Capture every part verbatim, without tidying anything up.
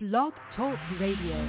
Blog Talk Radio.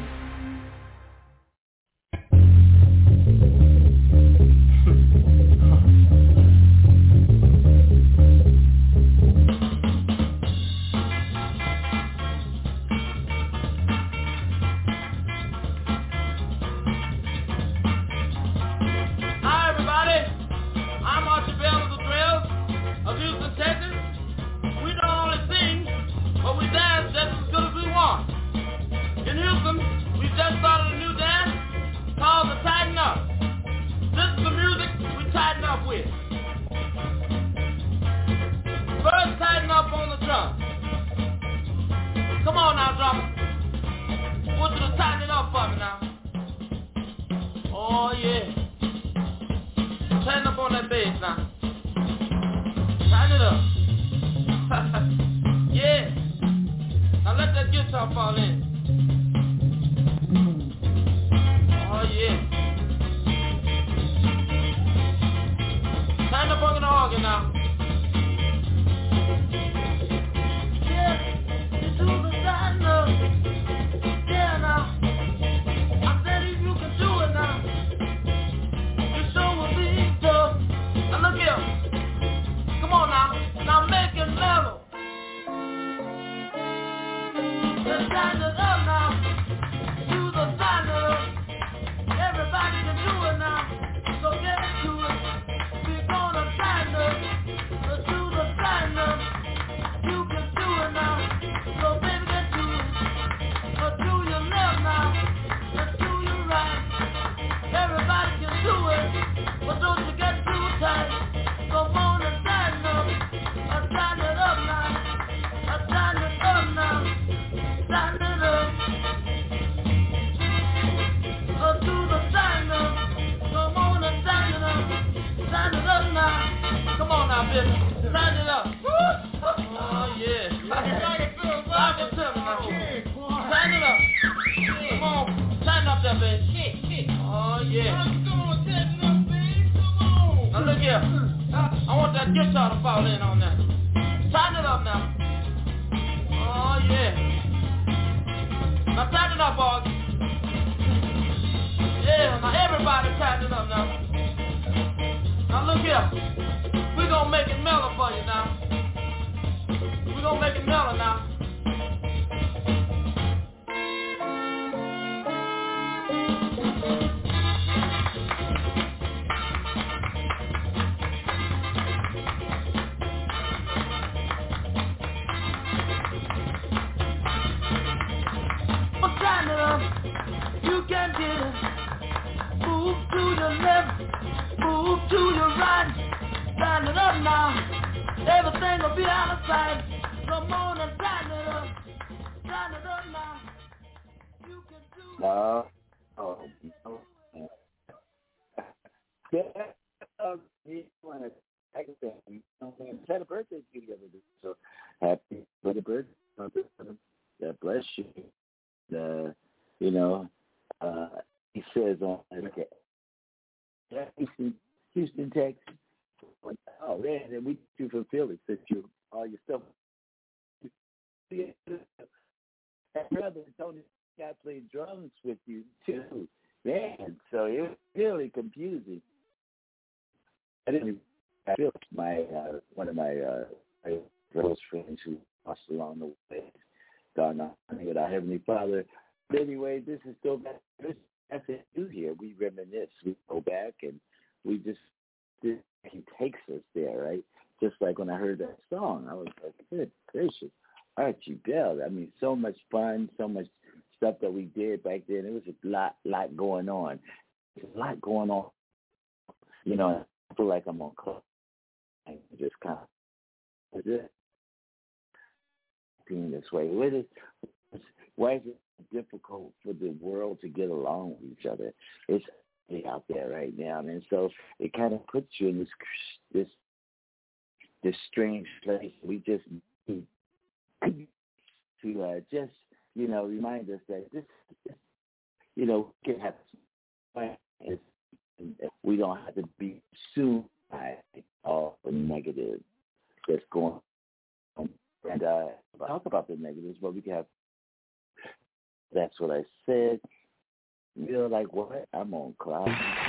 And uh, talk about the negatives, but we can have That's what I said. You're like, what? I'm on cloud.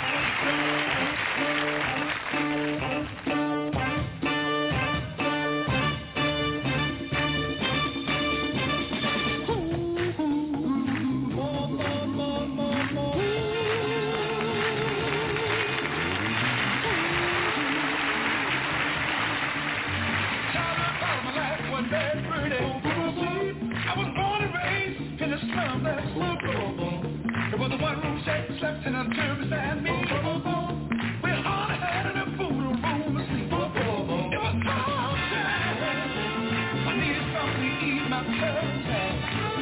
There was a one-room shack slept in a chair beside me. We all had enough food and room to sleep. It was cold time. I needed something to eat my clothes out.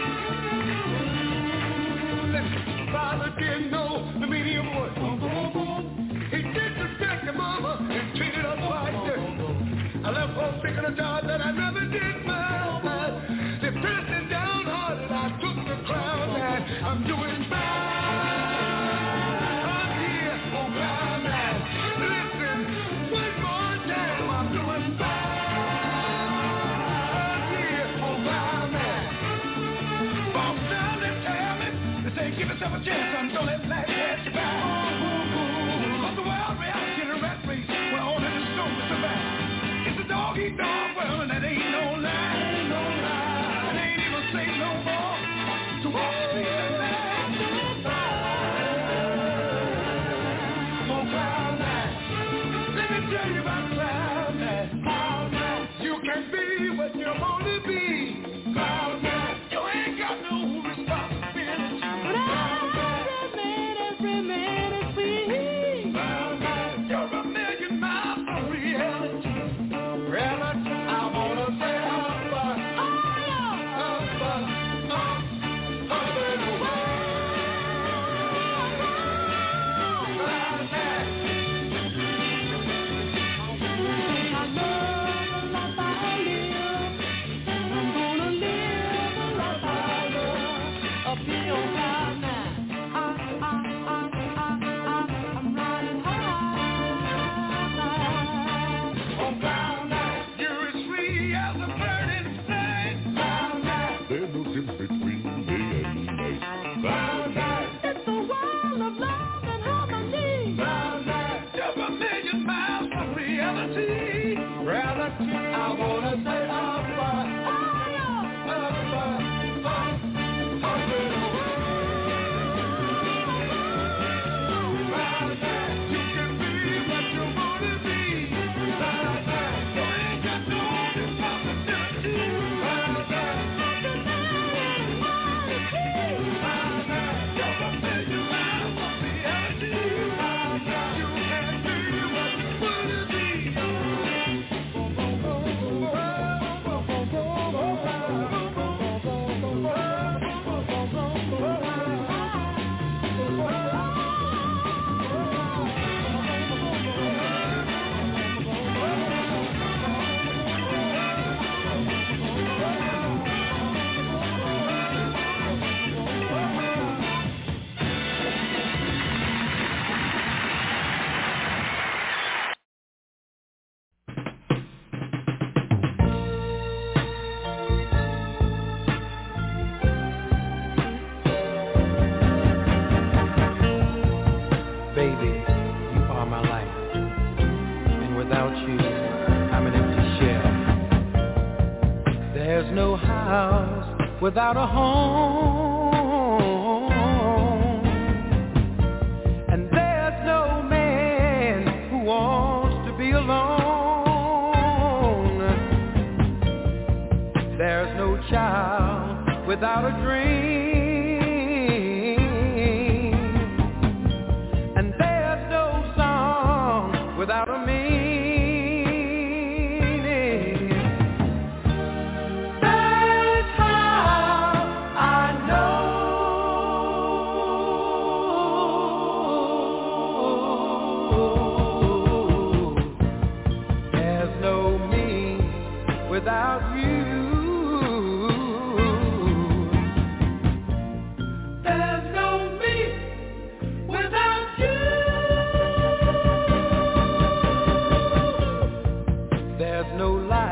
Listen, father didn't know the meaning of work. He disrespected mama and treated us like dirt. I left home thinking a job that I never did my life. They pressed me down hard and I took the crown and I'm doing fine. Give yourself a chance and don't let life pass you by. Cause the wild reality in a rat race where only the strongest survive. It's a dog-eat-dog world and that ain't no lie. Ain't no lie. It ain't even safe no more to walk the streets at night. On cloud nine, let me tell you about cloud nine. Cloud nine, you can be what you want to be. Cloud nine, you ain't got no responsibility. Without a home, and there's no man who wants to be alone. There's no child without a dream, and there's no song without a meaning.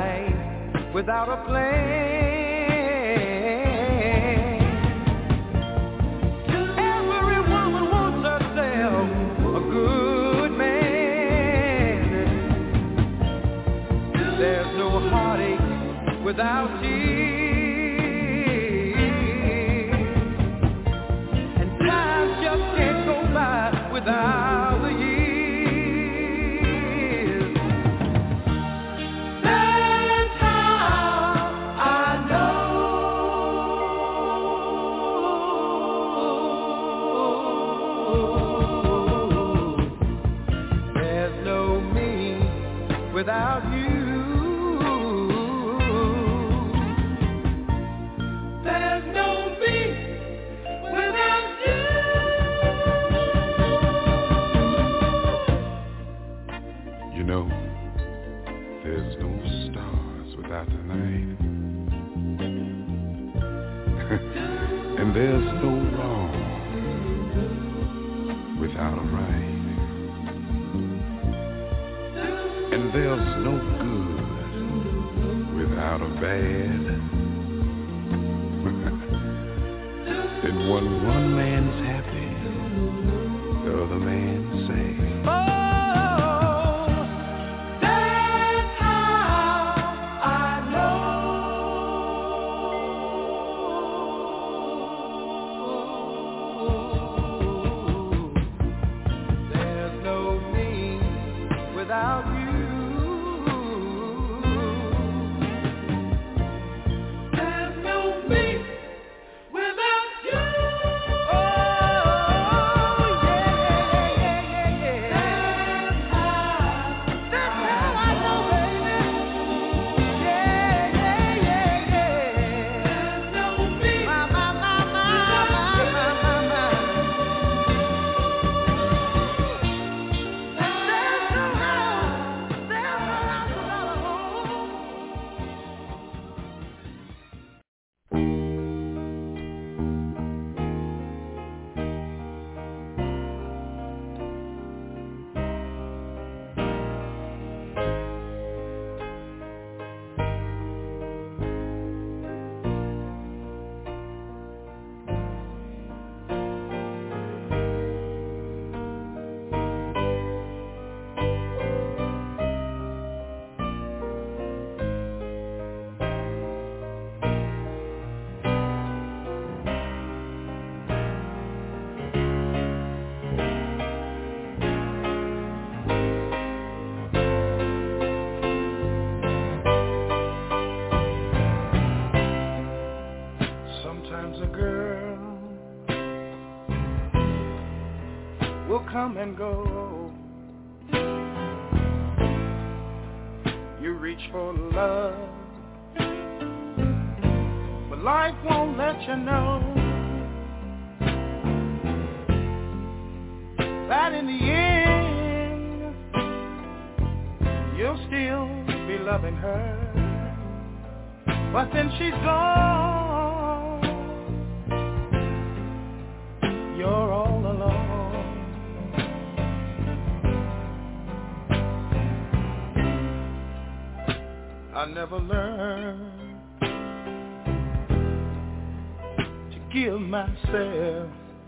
Without a plan, And there's no wrong without a right. And there's no good without a bad. And when one man's happy, the other man's sad. Come and go. You reach for love, but life won't let you know that in the end you'll still be loving her. But then she's gone, you're all alone. I never learned to give myself.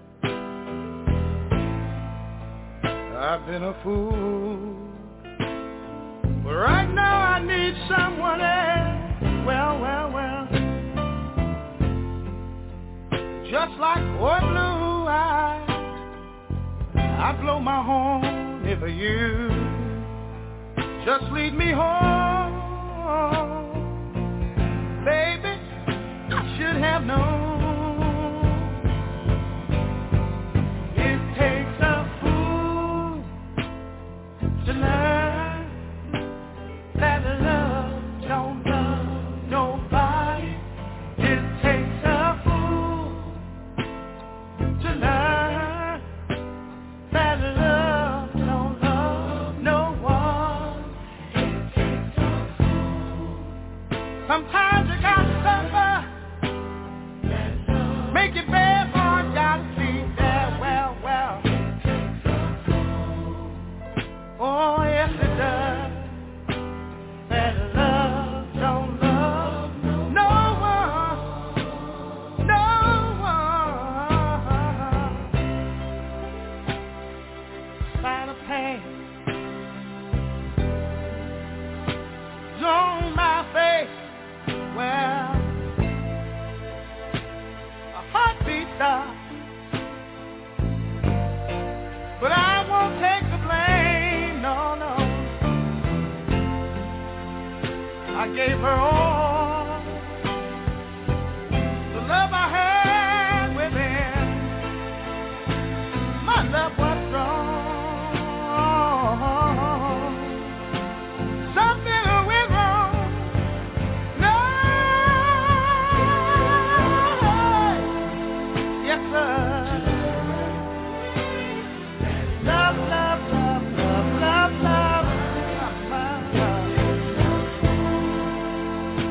I've been a fool, but right now I need someone else. Well, well, well, just like boy blue eyes, I blow my horn if you just lead me home. Baby, I should have known it takes a fool to learn that love don't love nobody. It takes a fool to learn that love don't love no one. It takes a fool. Sometimes you gotta suffer, make your bed for you gotta sleep there. Well, well, oh yes it does. That love don't love no one, no one. Sign of pain on my face. Well, a heartbeat stops, but I won't take the blame, no, no. I gave her all the love I had within. My love was strong. Something went wrong. No, yes sir. Love, love, love, love, love, love, love, love.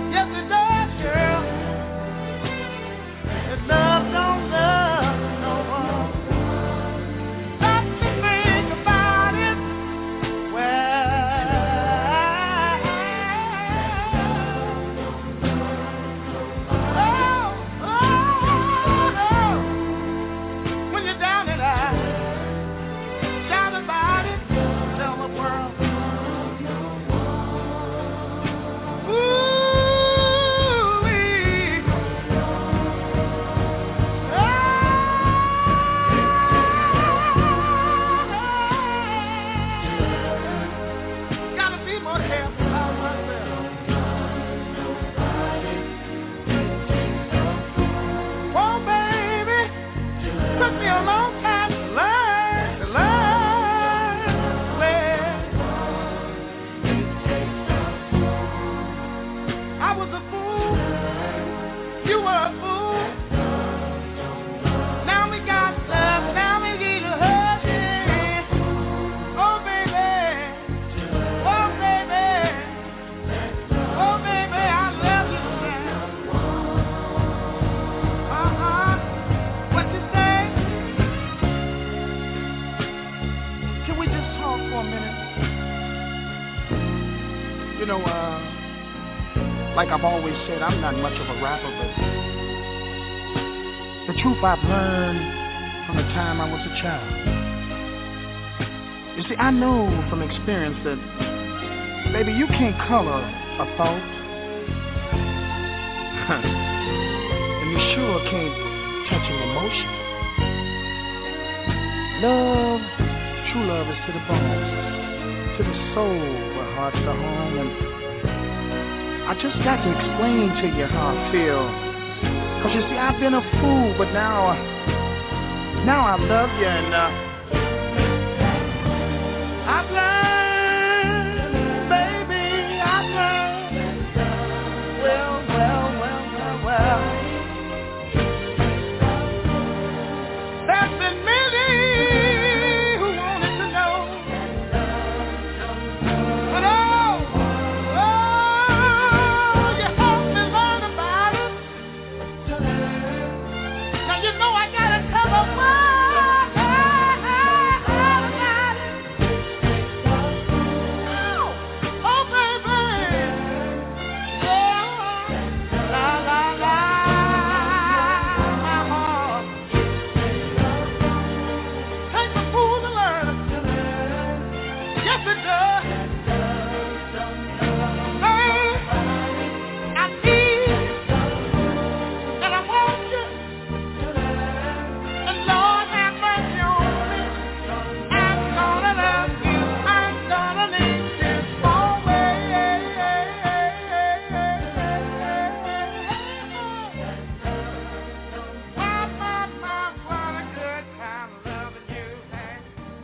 like I've always said, I'm not much of a rapper, but the truth I've learned from the time I was a child. You see, I know from experience that, baby, you can't color a thought. And you sure can't touch an emotion. Love, true love is to the bones, to the soul, where hearts are home, and I just got to explain to you how I feel. Cause you see, I've been a fool, but now, now I love you, and uh, I've learned, baby, I've learned. Well, well, well, well, well. There's been many who wanted to know, but oh, oh, you helped me learn about it. Now you know I gotta tell the world about it. Oh, oh, baby, yeah, la la la, my heart. Takes a fool to learn. Yes, it does. Hey, I need and I want you. And Lord have mercy on me. I'm gonna love you. I'm gonna need you always. My, my, my, what a good time loving you, man.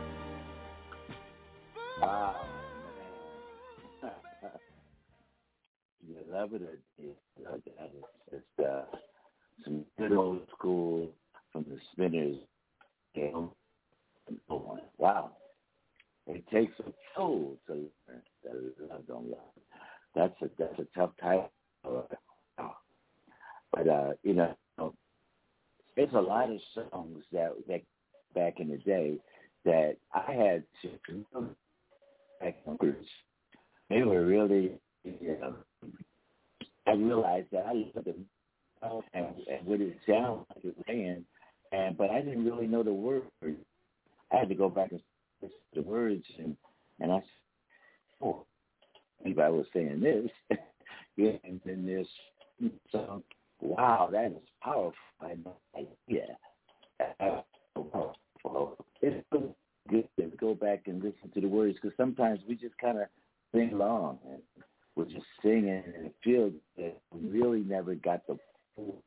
Wow, man. You love it. It's, uh, it's uh, some good old school from the Spinners. You know? Wow. It takes a soul to learn that love don't love. That's a that's a tough title. Wow. But uh, you know, there's a lot of songs that that back in the day that I had to back in the roots. They were really, you know, I realized that I loved them and, and what it sounded like it was saying, and but I didn't really know the words. I had to go back and listen to the words, and and I said, oh, maybe I was saying this, yeah, and then this song. Wow, that is powerful. I know, yeah, that's so powerful. It's so good to go back and listen to the words because sometimes we just kind of sing along and we're just singing and it feels that we really never got the full.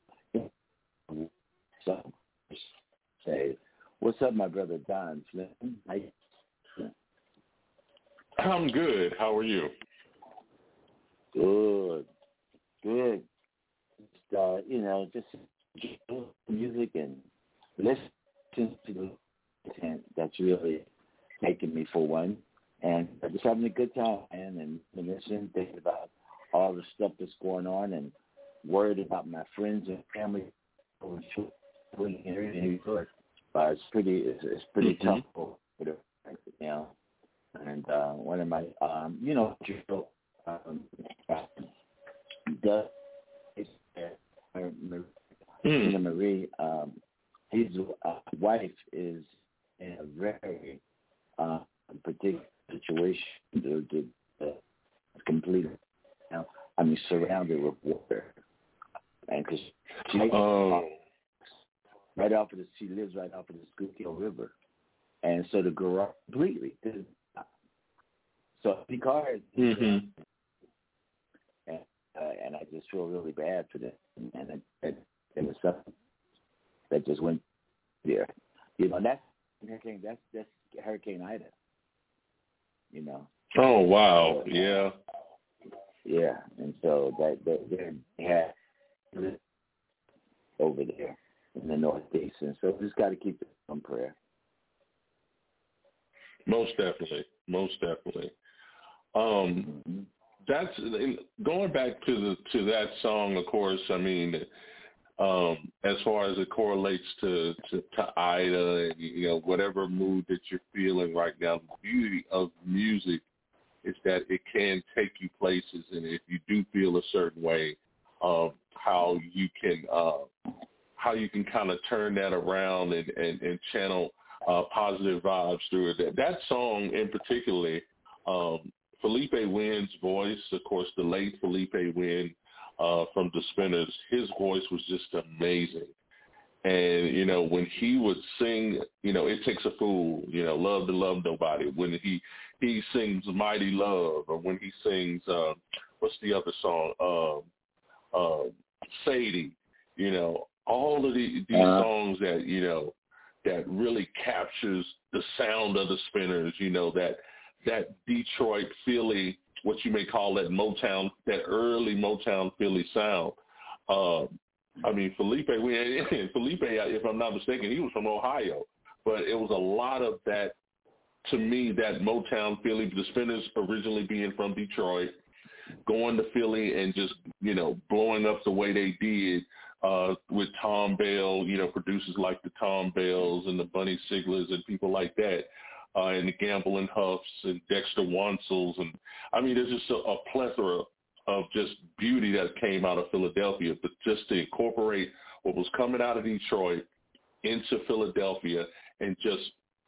So, say, what's up, my brother Don Flynn? How you doing? I'm good. How are you? Good, good. Just, uh, you know, just music and listen to the content that's really making me for one. And just having a good time, man, and, and listening, thinking about all the stuff that's going on and worried about my friends and family. Uh, it's pretty, it's, it's pretty mm-hmm. tough for the, you know. And uh, one of my, um, you know, um, Doug, Marie, Marie, um, his uh, wife is in a very uh, particular situation. The, the, the complete, you know, I mean, surrounded with water, and because she oh. right off of the, she lives right off of the Schuylkill River, and so the garage completely. So the car is, mm-hmm. and uh, and I just feel really bad for them, and it, it, it was something that just went there, you know. And that's hurricane. That's that's Hurricane Ida. You know. Oh wow! So, yeah. Yeah, and so that that they had over there in the Northeast, and so we just got to keep it on prayer. Most definitely, most definitely. Um, mm-hmm. That's going back to the to that song. Of course, I mean, um, as far as it correlates to, to, to Ida, and, you know, whatever mood that you're feeling right now, the beauty of music is that it can take you places, and if you do feel a certain way, um, how you can uh, how you can kind of turn that around and, and, and channel uh, positive vibes through it. That, that song in particular, um, Felipe Wynn's voice, of course, the late Felipe Wynn uh, from the Spinners, his voice was just amazing. And, you know, when he would sing, you know, It Takes a Fool, you know, Love to Love Nobody, when he, he sings Mighty Love, or when he sings, uh, what's the other song, uh, uh, Sadie, you know, all of the, these uh-huh. songs that, you know, that really captures the sound of the Spinners, you know, that that Detroit, Philly, what you may call that Motown, that early Motown Philly sound. Uh, I mean, Felipe, we, Felipe, if I'm not mistaken, he was from Ohio, but it was a lot of that, to me, that Motown Philly, the Spinners originally being from Detroit, going to Philly and just, you know, blowing up the way they did uh, with Tom Bell, you know, producers like the Tom Bells and the Bunny Siglers and people like that, uh, and the Gamble and Huffs and Dexter Wansels. And, I mean, there's just a, a plethora of just beauty that came out of Philadelphia, but just to incorporate what was coming out of Detroit into Philadelphia and just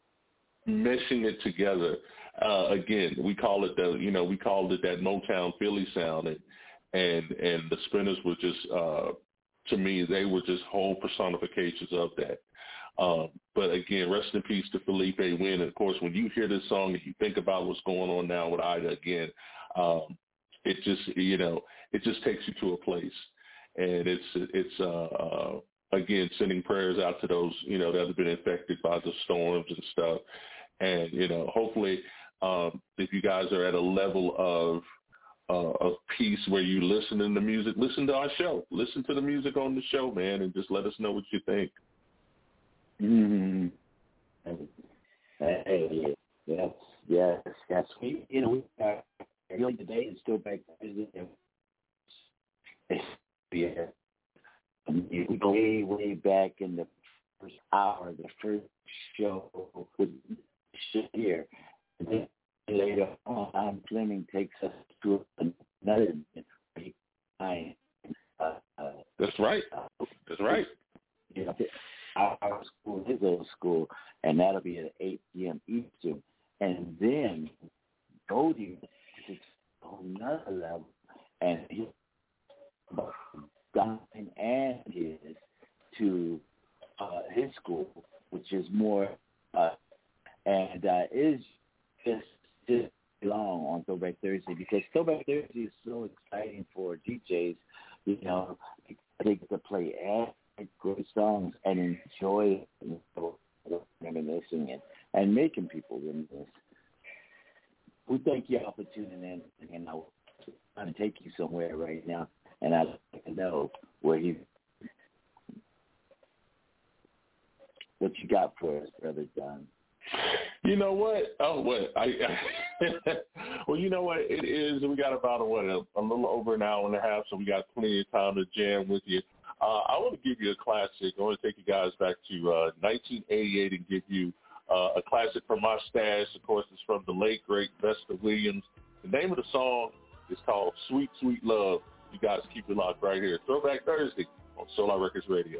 meshing it together. Uh, again, we call it the, you know, we called it that Motown Philly sound, and and, and the Spinners were just, uh, to me, they were just whole personifications of that. Um, but again, rest in peace to Felipe Wynn. And of course, when you hear this song and you think about what's going on now with Ida again, um, it just, you know, it just takes you to a place, and it's it's uh, uh, again sending prayers out to those, you know, that have been affected by the storms and stuff. And, you know, hopefully, um, if you guys are at a level of uh, of peace where you listen to the music, listen to our show, listen to the music on the show, man, and just let us know what you think. Mm-hmm. Hey, yes, yes, yes. We, you know, we are really today is still back. Yeah, we go way, way back in the first hour, the first show was here. And then later on, Tom Fleming takes us to another time. Uh, uh, That's right. That's right. You know, our, our school, his old school, and that'll be at eight p.m. Eastern. And then Goldie is on another level, and he Don and his to uh, his school, which is more, uh, and uh, is just just long on Throwback Thursday, because Throwback Thursday is so exciting for D Js. You know, they get to play great songs and enjoy reminiscing and, and making people reminisce. We thank you all for tuning in, and I'm trying to take you somewhere right now, and I'd like to know where you, what you got for us, Brother John. You know what? Oh, what? I, I well, you know what? It is. We got about a, what a, a little over an hour and a half, so we got plenty of time to jam with you. Uh, I want to give you a classic. I want to take you guys back to uh, nineteen eighty-eight and give you uh, a classic from my stash. Of course, it's from the late great Vesta Williams. The name of the song is called "Sweet Sweet Love." You guys keep it locked right here. Throwback Thursday on Solar Records Radio.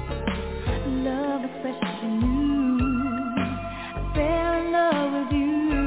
Love expression, you fell in love with you.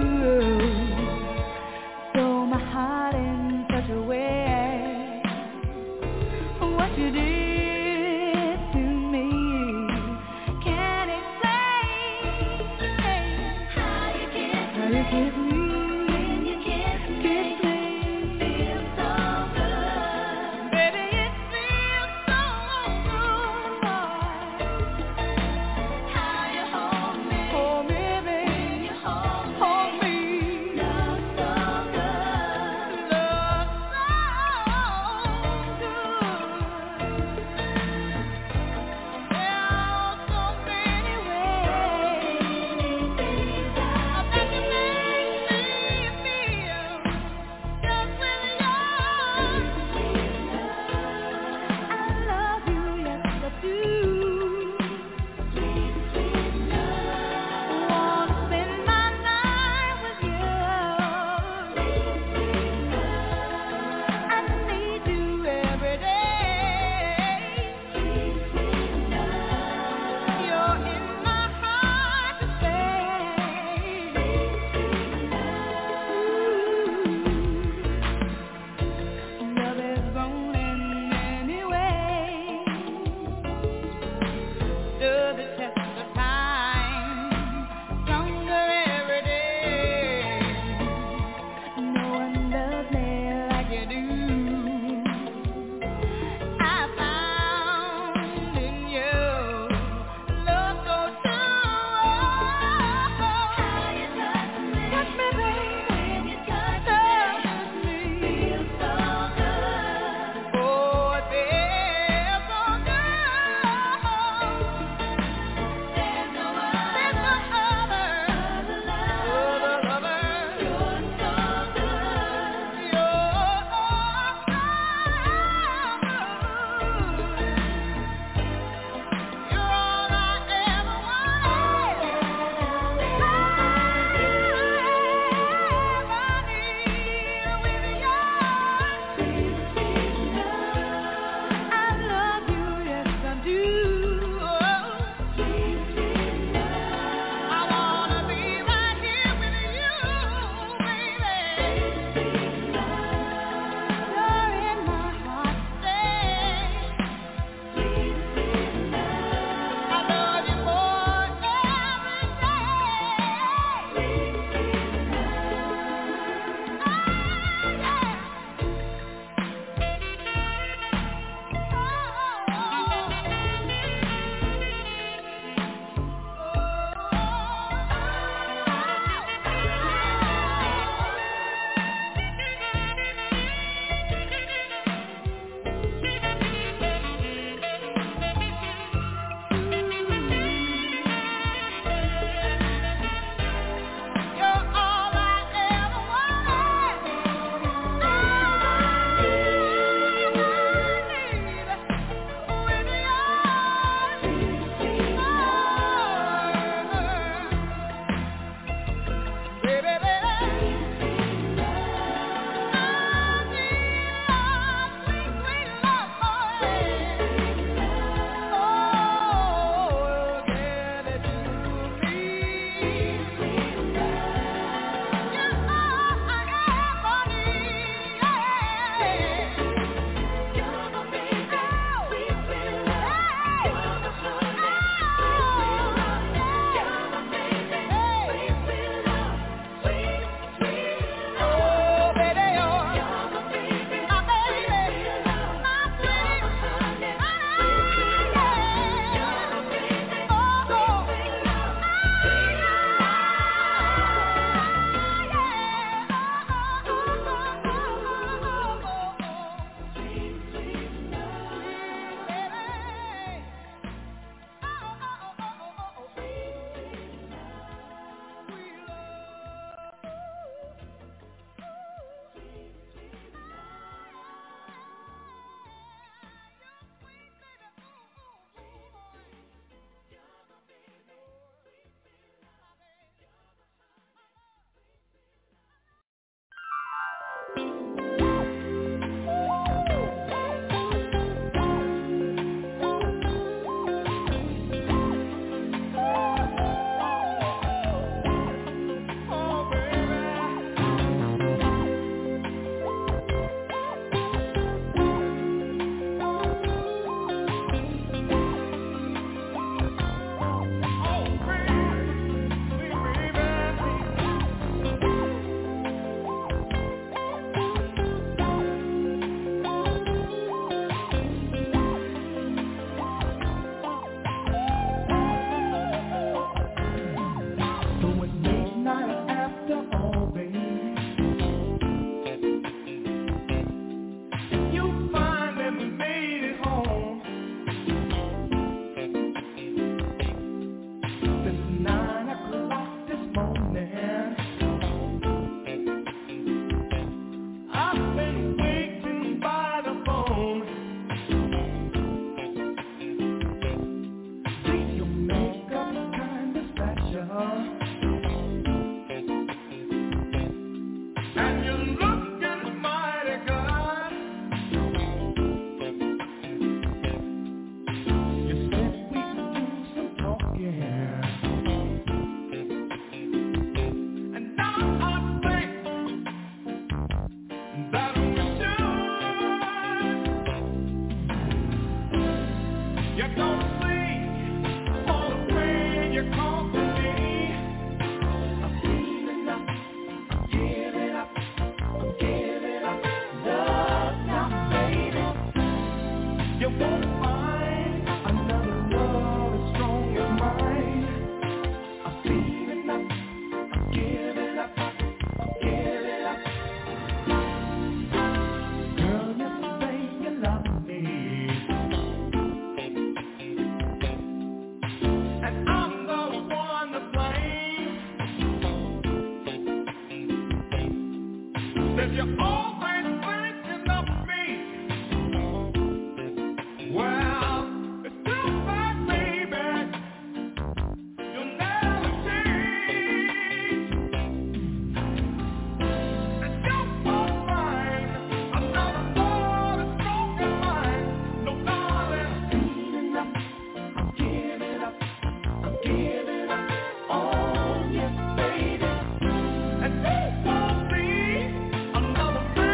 Another man.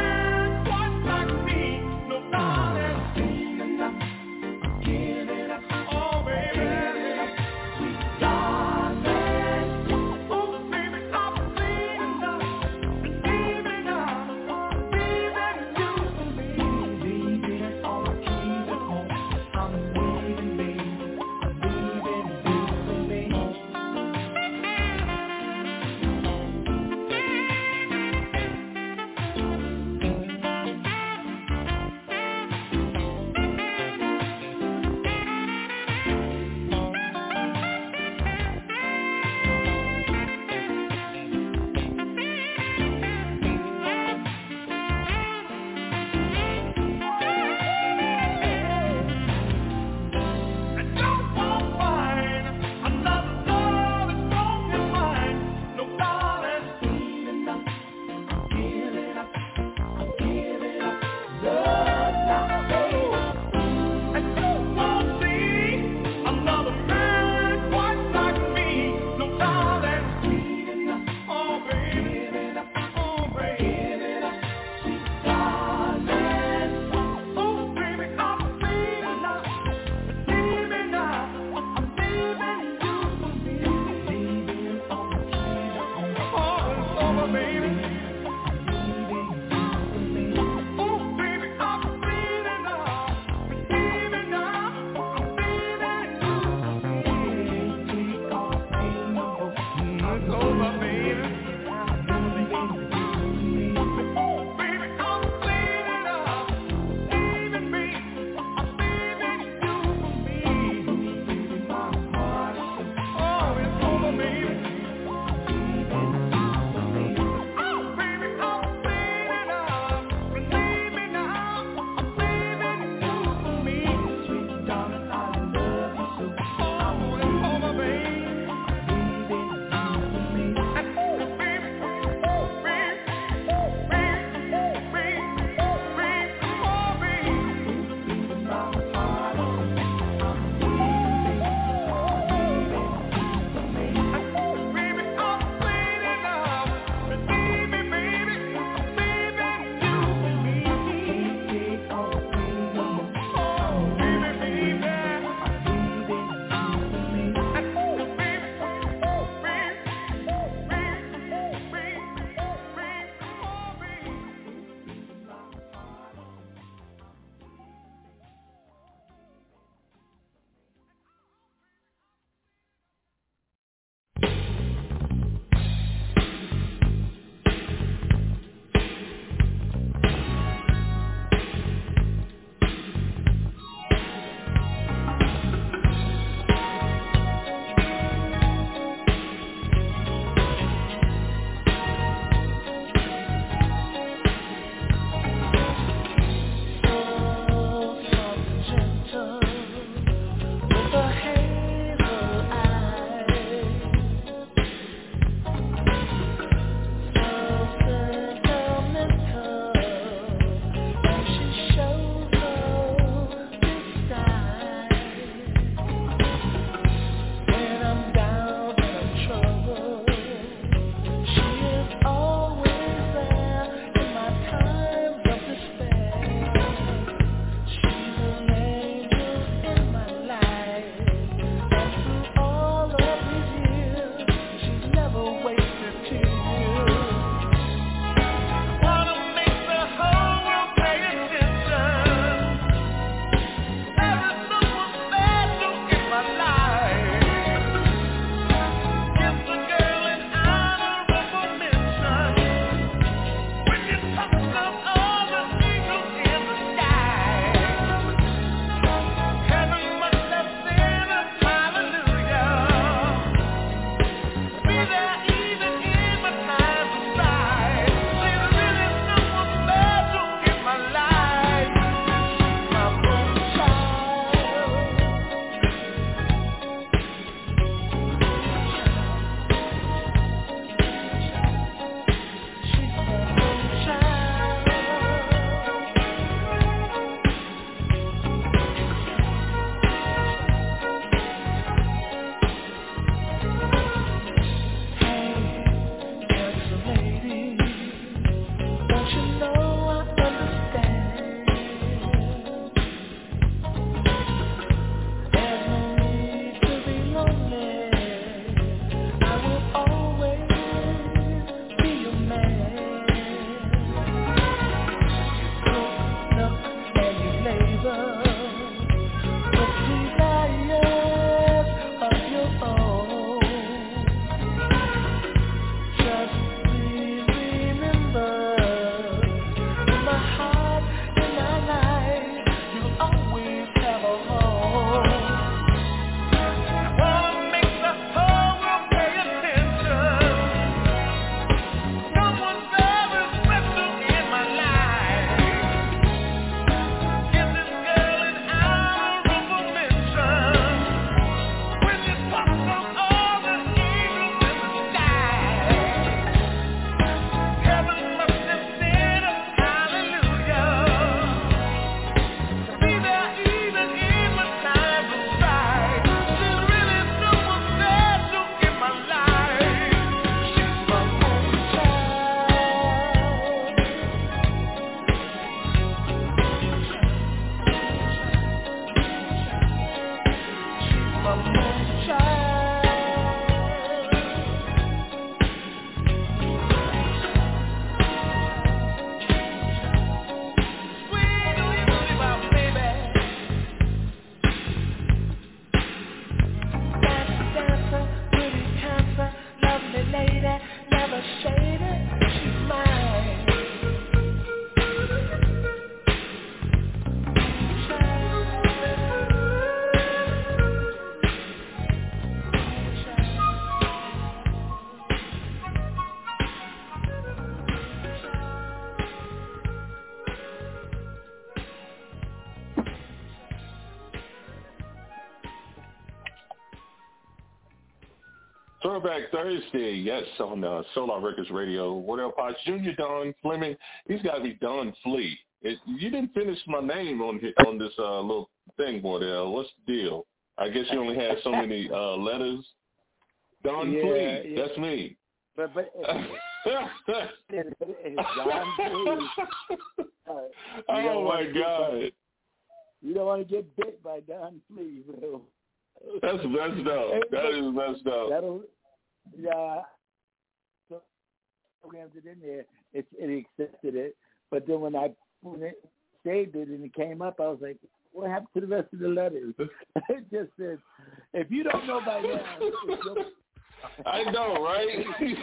Throwback Thursday, yes, on uh, Solar Records Radio. Wardell Potts Junior, Don Fleming. He's got to be Don Fleet. It, you didn't finish my name on on this uh, little thing, Wardell. What's the deal? I guess you only had so many uh, letters. Don yeah, Fleet, yeah. that's me. But but it's Don Fleet. Uh, oh my God! By, you don't want to get bit by Don Fleet, bro. That's messed up. That is messed up. That'll, yeah. So programmed it in there. It, it accepted it, but then when I when it saved it and it came up, I was like, "What happened to the rest of the letters?" It just says, "If you don't know by now." I know, right?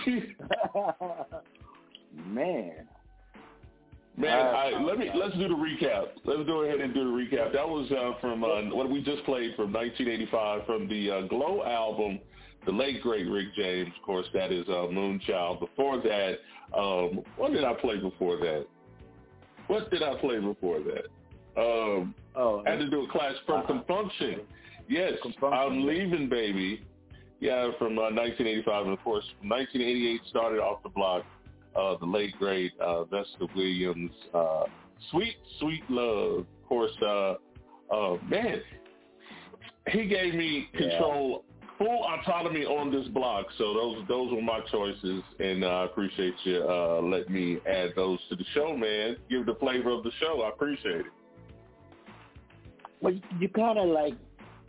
Man. Man, I, let me let's do the recap. Let's go ahead and do the recap. That was uh, from uh, what we just played from nineteen eighty-five from the uh, Glow album, the late great Rick James. Of course, that is uh, Moonchild. Before that, um, what did I play before that? What did I play before that? Um, oh, I had to do a class from uh, Confunction. Yes, Confunction. I'm Leaving, Baby. Yeah, from uh, nineteen eighty-five, and of course, nineteen eighty-eight started off the block. Uh, the late, great uh, Vesta Williams, uh, Sweet, Sweet Love. Of course, uh, uh, man, he gave me control, yeah. full autonomy on this block. So those those were my choices, and uh, I appreciate you uh, letting me add those to the show, man. Give the flavor of the show. I appreciate it. Well, you, you kind of like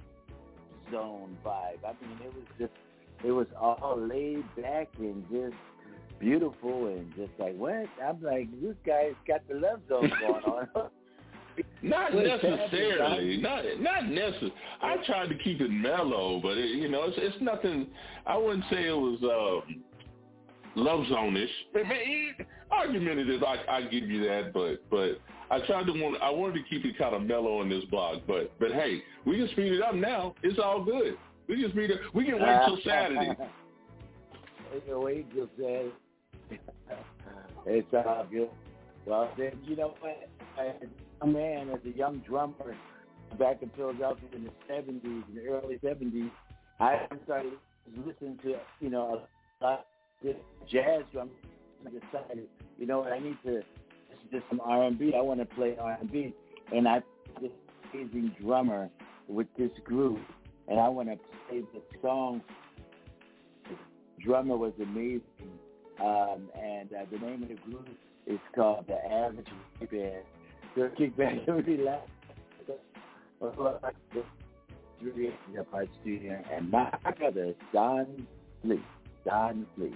zone vibe. I mean, it was just, it was all laid back and just beautiful and just like, what? I'm like, this guy's got the love zone going on. Not necessarily. Not not necessarily. I tried to keep it mellow, but it, you know, it's it's nothing. I wouldn't say it was um, love zone-ish. Argumentative, I I give you that, but but I tried to want. I wanted to keep it kind of mellow in this blog, but but hey, we can speed it up now. It's all good. We can speed it. We can wait till Saturday. We can wait till Saturday. It's all good. Well, then, you know what? As a man, as a young drummer back in Philadelphia in the seventies, in the early seventies, I started listening to, you know, a lot of jazz drum. I decided, you know what, I need to listen to some R and B. I want to play R and B. And I this amazing drummer with this group, and I want to play the song. The drummer was amazing. Um, and uh, the name of the group is called The Average Band. So kick back and relax. Really up our studio, and my brother Don Fleet. Don Fleet.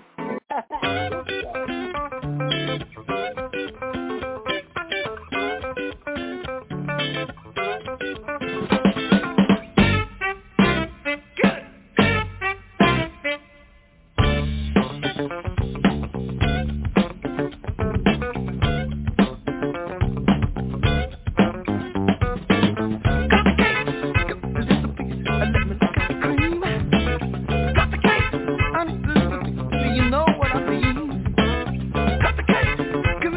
You know what I mean? Cut the cake.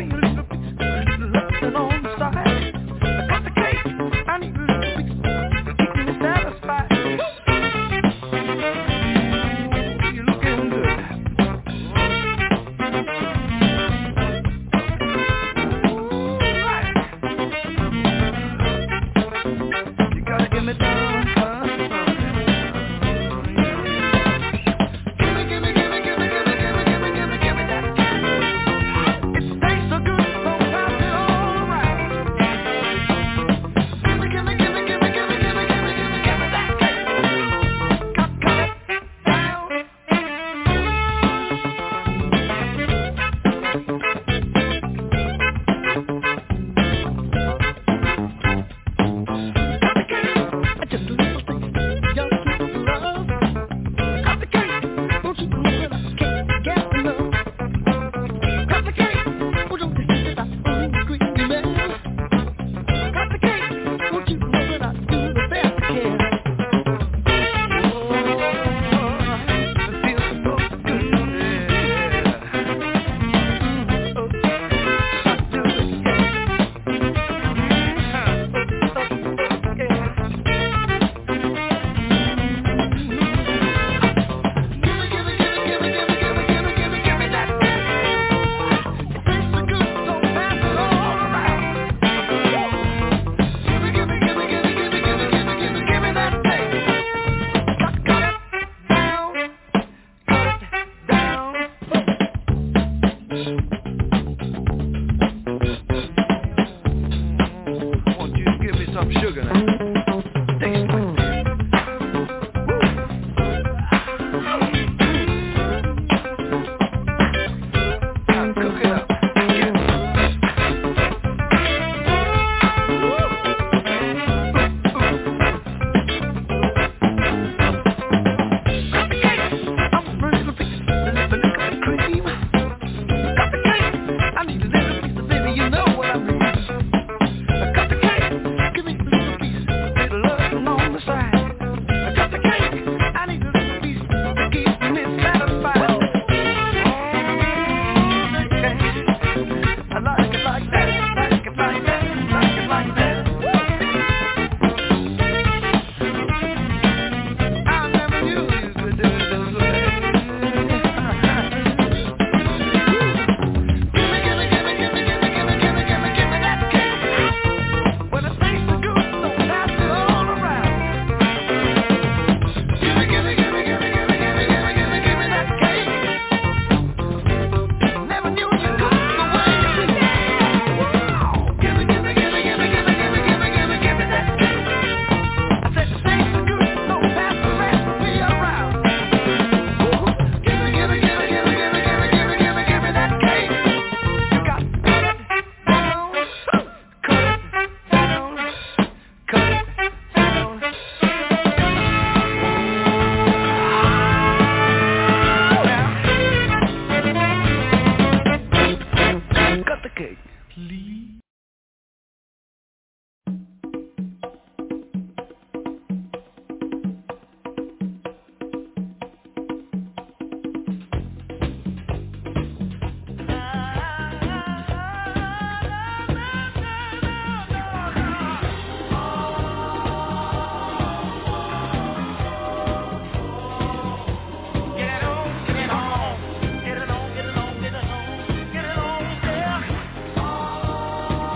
the cake, please. Get it on, get it on, get it on, get it on, yeah.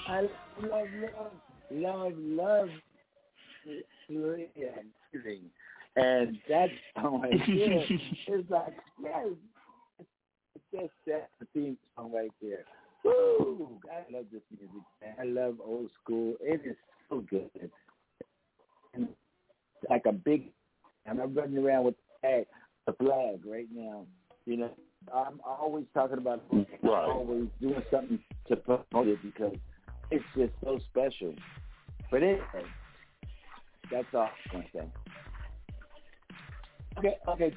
I love, love, love, love, yeah, and that song right there is like, yes, it's just that's the theme song right there. Woo! I love this music, man. I love old school. It is so good. And it's like a big, and I'm running around with the flag, the flag right now. You know, I'm always talking about it. I'm Right. always doing something to promote it because it's just so special. But anyway, that's all I want to say. Okay, okay.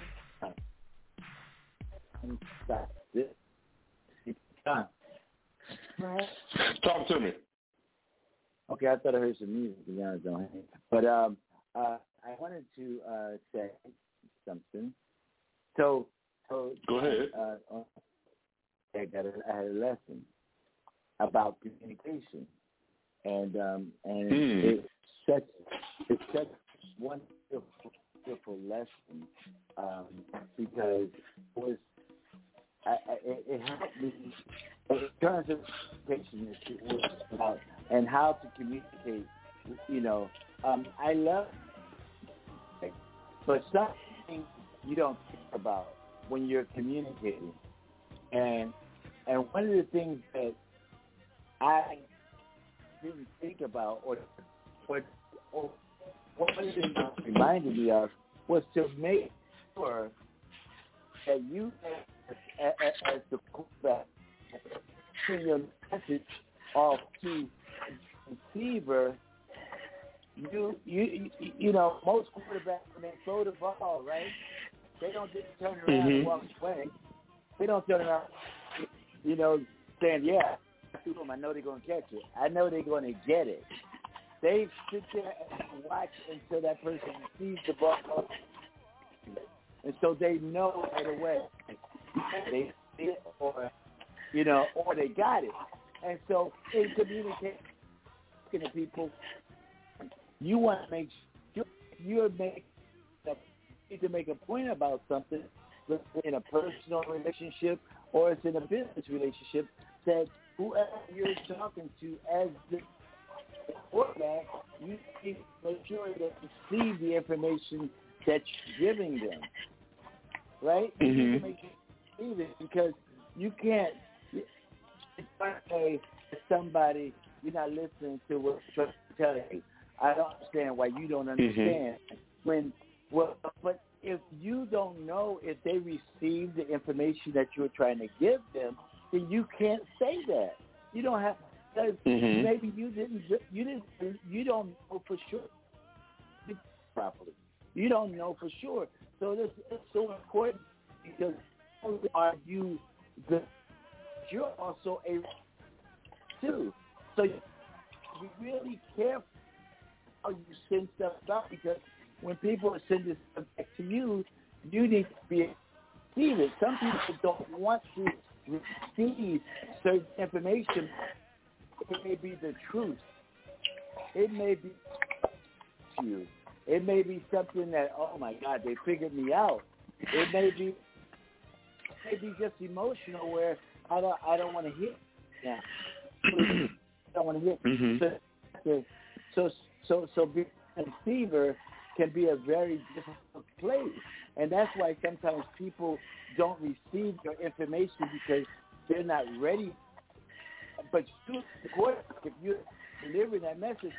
Stop this. Time. Talk to me. Okay, I thought I heard some music. To be honest, don't I? But um, uh, I wanted to uh, say something. So, so Go ahead. Uh, I got a, I had a lesson about communication, and um, and Mm. it's such it's such one wonderful, wonderful lesson um, because it was I, I, it, it helped me in terms of communication it was about and how to communicate. You know, um, I love, but something you don't think about when you're communicating, and and one of the things that I didn't think about, or or, or one of the things it reminded me of, was to make sure that you, as, as the quarterback, send your message off to the receiver. You, you, you, you know, most quarterbacks when they throw the ball, right? They don't just turn around Mm-hmm. and walk away. They don't turn around, you know, saying, "Yeah, I threw them. I know they're going to catch it. I know they're going to get it." They sit there and watch until that person receives the ball, and so they know right away they see it, or you know, or they got it. And so in communicating to people, you want to make sure you're making a, you need to make a point about something in a personal relationship or it's in a business relationship, that whoever you're talking to as the quarterback, you need to make sure that they receive the information that you're giving them. Right? Mm-hmm. You need to make sure you receive it because you can't say to somebody, you're not listening to what I'm trying to tell you. I don't understand why you don't understand. Mm-hmm. When well, but if you don't know if they received the information that you're trying to give them, then you can't say that. You don't have. Mm-hmm. Maybe you didn't. You didn't. You don't know for sure properly. You don't know for sure. So this is so important because are you the? You're also a too. So you be really careful how you send stuff out because when people send this stuff back to you, you need to be receive it. Some people don't want to receive certain information. It may be the truth. It may be you. It may be something that, oh my God, they figured me out. It may be, it may be just emotional where I don't, I don't want to hear. Yeah, I don't want to hear. Mm-hmm. So, so, so, so being a receiver can be a very difficult place, and that's why sometimes people don't receive your information because they're not ready. But you, the quarterback, if you're delivering that message,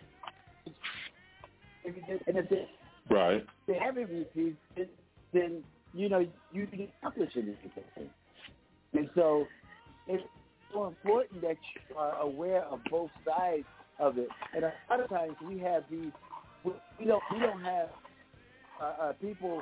and if they, right. they haven't received it, then you know you can accomplish anything. And so it's so important that you are aware of both sides of it. And a lot of times we have these, we don't, we don't have uh, uh, people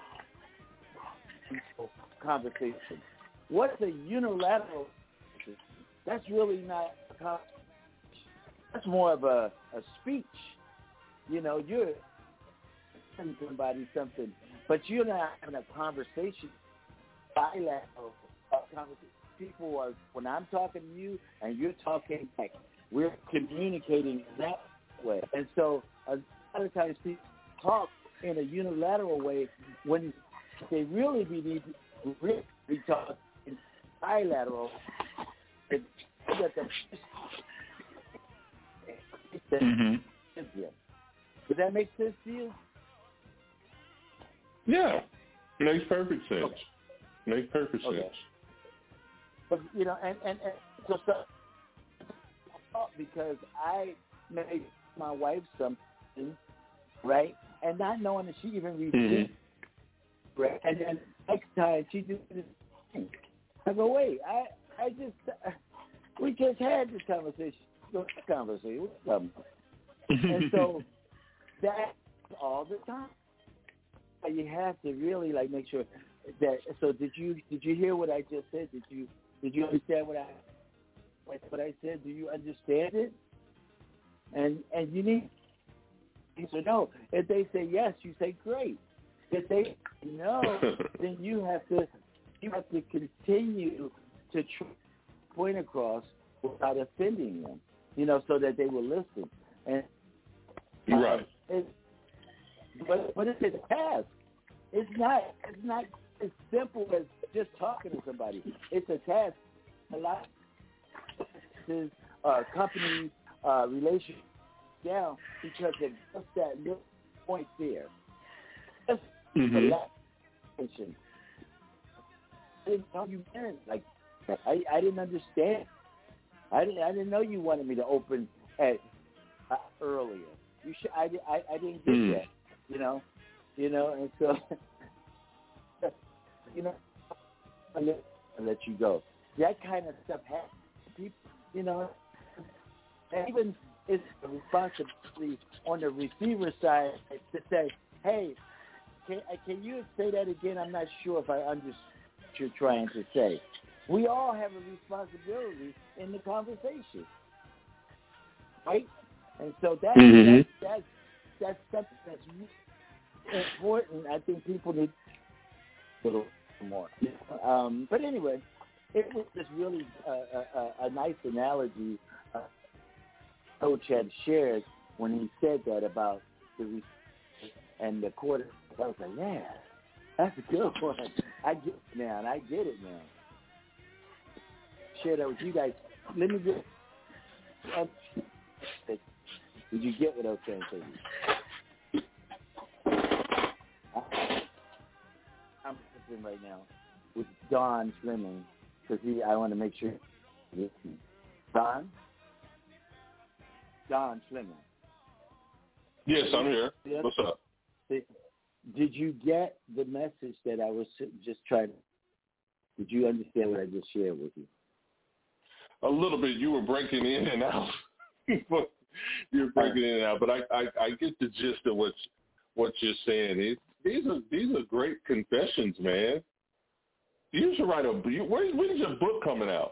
conversation. What's a unilateral? That's really not a conversation. That's more of a, a speech. You know, you're telling somebody something, but you're not having a conversation. Bilateral uh, conversation. People are, when I'm talking to you and you're talking back, we're communicating that way. And so a lot of times people talk in a unilateral way when they really be need to really be talking bilateral. It's that the that Mm-hmm. Does that make sense to you? Yeah, makes perfect sense. Okay. Makes perfect Okay. sense. But, you know, and, and, and so, so because I made my wife something, right, and not knowing that she even received Mm-hmm. right, and then next time she did this thing. I go, wait, I, I just, uh, we just had this conversation, this conversation, um, and so that's all the time. You have to really like make sure that. So did you did you hear what I just said? Did you did you understand what I what I said? Do you understand it? And and you need to know. If they say yes, you say great. If they say no, then you have to you have to continue to tr- point across without offending them. You know, so that they will listen. And uh, right. It, but but it's a task. It's not it's not as simple as just talking to somebody. It's a task. A lot of businesses, uh, companies, uh, relationships down because of just that little point there. That's Mm-hmm. a lot of attention. I didn't know you meant like I I didn't understand. I didn't I didn't know you wanted me to open at uh, earlier. You should I, I, I didn't get mm. that. You know, you know, and so you know, I let, I let you go. That kind of stuff happens to people, you know. And even it's a responsibility on the receiver side to say, hey, can, can you say that again? I'm not sure if I understand what you're trying to say. We all have a responsibility in the conversation, right? And so that's, mm-hmm. that's, that's, that's something that's important. I think people need a little more. Um, but anyway, it was just really a, a, a nice analogy uh, Coach had shared when he said that about the and the quarter. I was like, yeah, that's a good one. I get it now, and I get it now. Share that with you guys. Let me get. Uh, did you get what I was saying to you? I'm listening right now with Don Fleming because he. I want to make sure. Don. Don Fleming. Yes, I'm here. What's up? Did you get the message that I was just trying to? Did you understand what I just shared with you? A little bit. You were breaking in and out. You were breaking in and out, but I, I, I get the gist of what what you're saying. It, these are these are great confessions, man. You should write a. Where, when's your book coming out?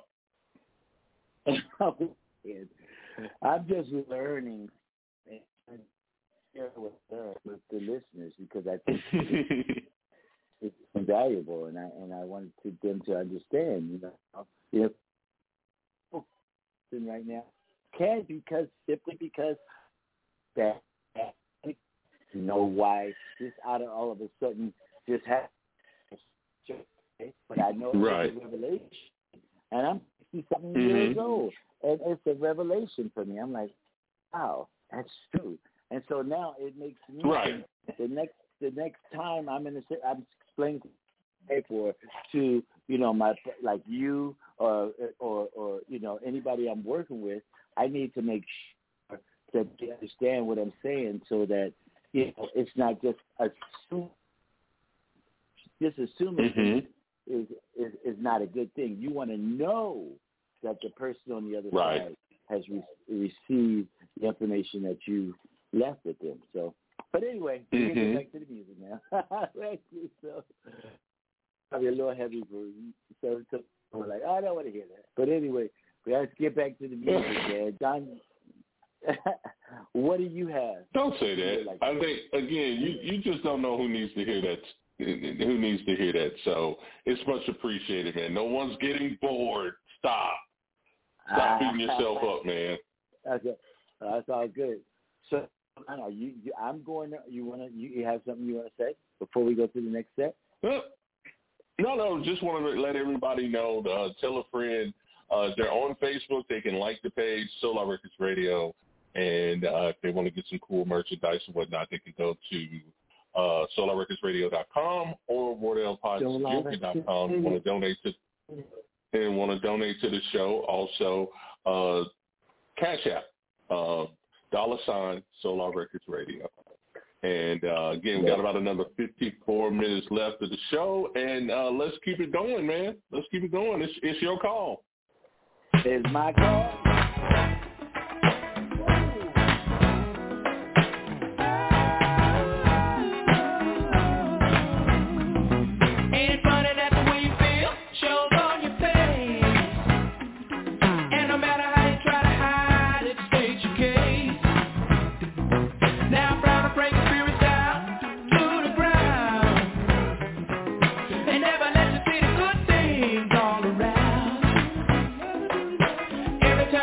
I'm just learning and share with her, with the listeners, because I think it's, it's invaluable, and I and I wanted to, them to understand. You know, you know, right now can because simply because that you know why this out of all of a sudden just happened. But I know right. it's a revelation, and I'm sixty-seven mm-hmm. years old, and it's a revelation for me. I'm like, wow, that's true. And so now it makes me right. the next the next time I'm in the I'm explaining for to you know my like you or or or you know anybody I'm working with, I need to make sure that they understand what I'm saying so that you know it's not just assume just assuming mm-hmm. is, is is not a good thing. You want to know that the person on the other right. side has re- received the information that you left with them. So, but anyway, we mm-hmm. can get back to the music now. so, probably a little heavy for you. So, so we're like, oh, I don't want to hear that. But anyway, let's get back to the music, man. Don, what do you have? Don't say that. Like I think again, you you just don't know who needs to hear that. Who needs to hear that? So it's much appreciated, man. No one's getting bored. Stop. Stop beating yourself up, man. Okay, uh, that's all good. So, I know you, you. I'm going to. You want to? You have something you want to say before we go to the next step? No, no. Just want to let everybody know. Uh, tell a friend. Uh, they're on Facebook. They can like the page, Solar Records Radio. And uh, if they want to get some cool merchandise and whatnot, they can go to uh, solar records radio dot com or wardell podcast dot com. You want to donate to and want to donate to the show. Also, uh, Cash App, uh, dollar sign Solar Records Radio. And uh, again, we got about another fifty-four minutes left of the show, and uh, let's keep it going, man. Let's keep it going. It's, it's your call. It's my call. Every time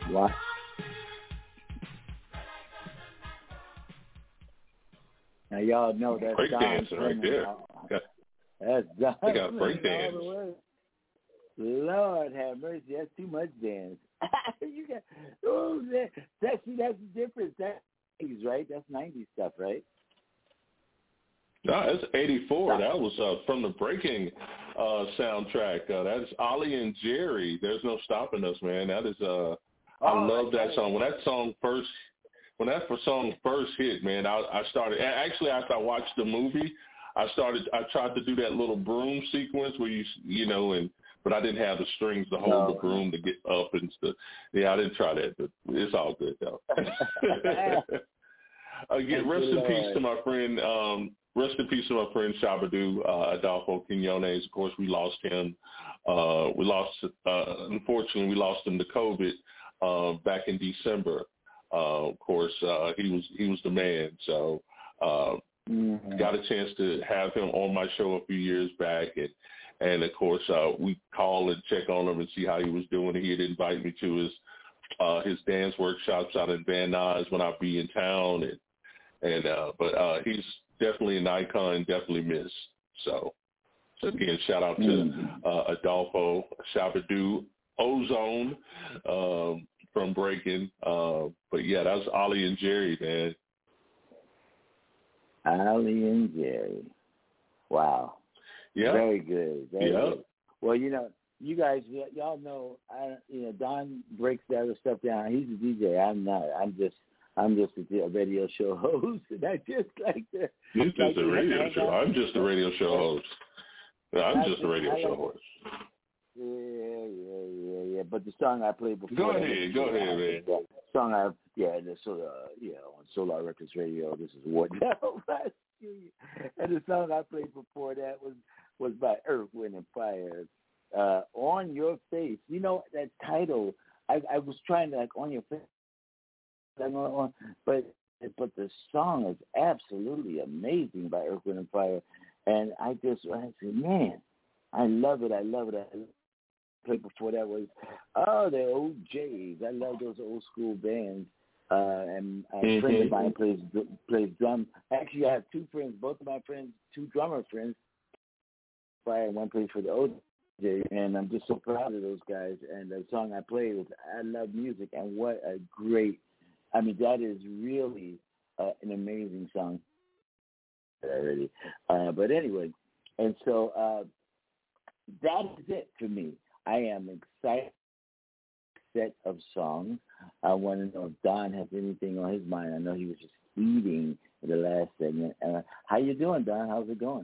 Wow. Now y'all know that's break Don dancing right there. Got, that's Don. they got break dance. Lord have mercy, that's too much dance. You got oh that, that's that's the difference. That's nineties, right? That's nineties stuff, right? No, that's eighty-four. That was uh, from the breaking uh, soundtrack. Uh, that's Ollie and Jerry. There's no stopping us, man. That is uh, I oh, love that song. When that song first. When that song first hit, man, I, I started. Actually, after I watched the movie, I started. I tried to do that little broom sequence where you, you know, and but I didn't have the strings to hold no. the broom to get up and stuff. Yeah, I didn't try that, but it's all good though. Again, rest in peace to my friend. Um, rest in peace to my friend Shabba-Doo, uh, Adolfo Quinones. Of course, we lost him. Uh, we lost. Uh, unfortunately, we lost him to COVID uh, back in December. Uh, of course, uh, he was he was the man. So uh, mm-hmm. got a chance to have him on my show a few years back, and and of course uh, we call and check on him and see how he was doing. He had invited me to his uh, his dance workshops out in Van Nuys when I'd be in town, and and uh, but uh, he's definitely an icon, definitely missed. So, so again, shout out to mm-hmm. uh, Adolfo, Shabba-Doo, Ozone. Um, from breaking, uh, but yeah, that's Ollie and Jerry, man. Ollie and Jerry, wow, yeah, very good, very yeah. good. Well, you know, you guys, y- y'all know, I, you know, Don breaks that other stuff down. He's a D J. I'm not. I'm just, I'm just a radio show host, and I just like to. You're just like a radio show. Out. I'm just a radio show host. I'm I, just a radio I, show host. Yeah, yeah, yeah, yeah. But the song I played before. Go ahead, go ahead, man. The song I, yeah, the Solar, yeah, on Solar Records Radio. This is War Devil. And the song I played before that was was by Earth, Wind and Fire. Uh, On Your Face. You know that title. I, I was trying to like On Your Face, but but the song is absolutely amazing by Earth, Wind and Fire. And I just I said, man, I love it. I love it. I played before that was oh the O J's. I love those old school bands. Uh, and a mm-hmm. friend of mine plays plays drum. Actually, I have two friends. Both of my friends, two drummer friends. Fire one plays for the O J, and I'm just so proud of those guys. And the song I played was "I Love Music," and what a great! I mean, that is really uh, an amazing song. Already, uh, but anyway, and so uh, that is it for me. I am excited. Set of songs. I want to know if Don has anything on his mind. I know he was just eating in the last segment. Uh, how you doing, Don? How's it going?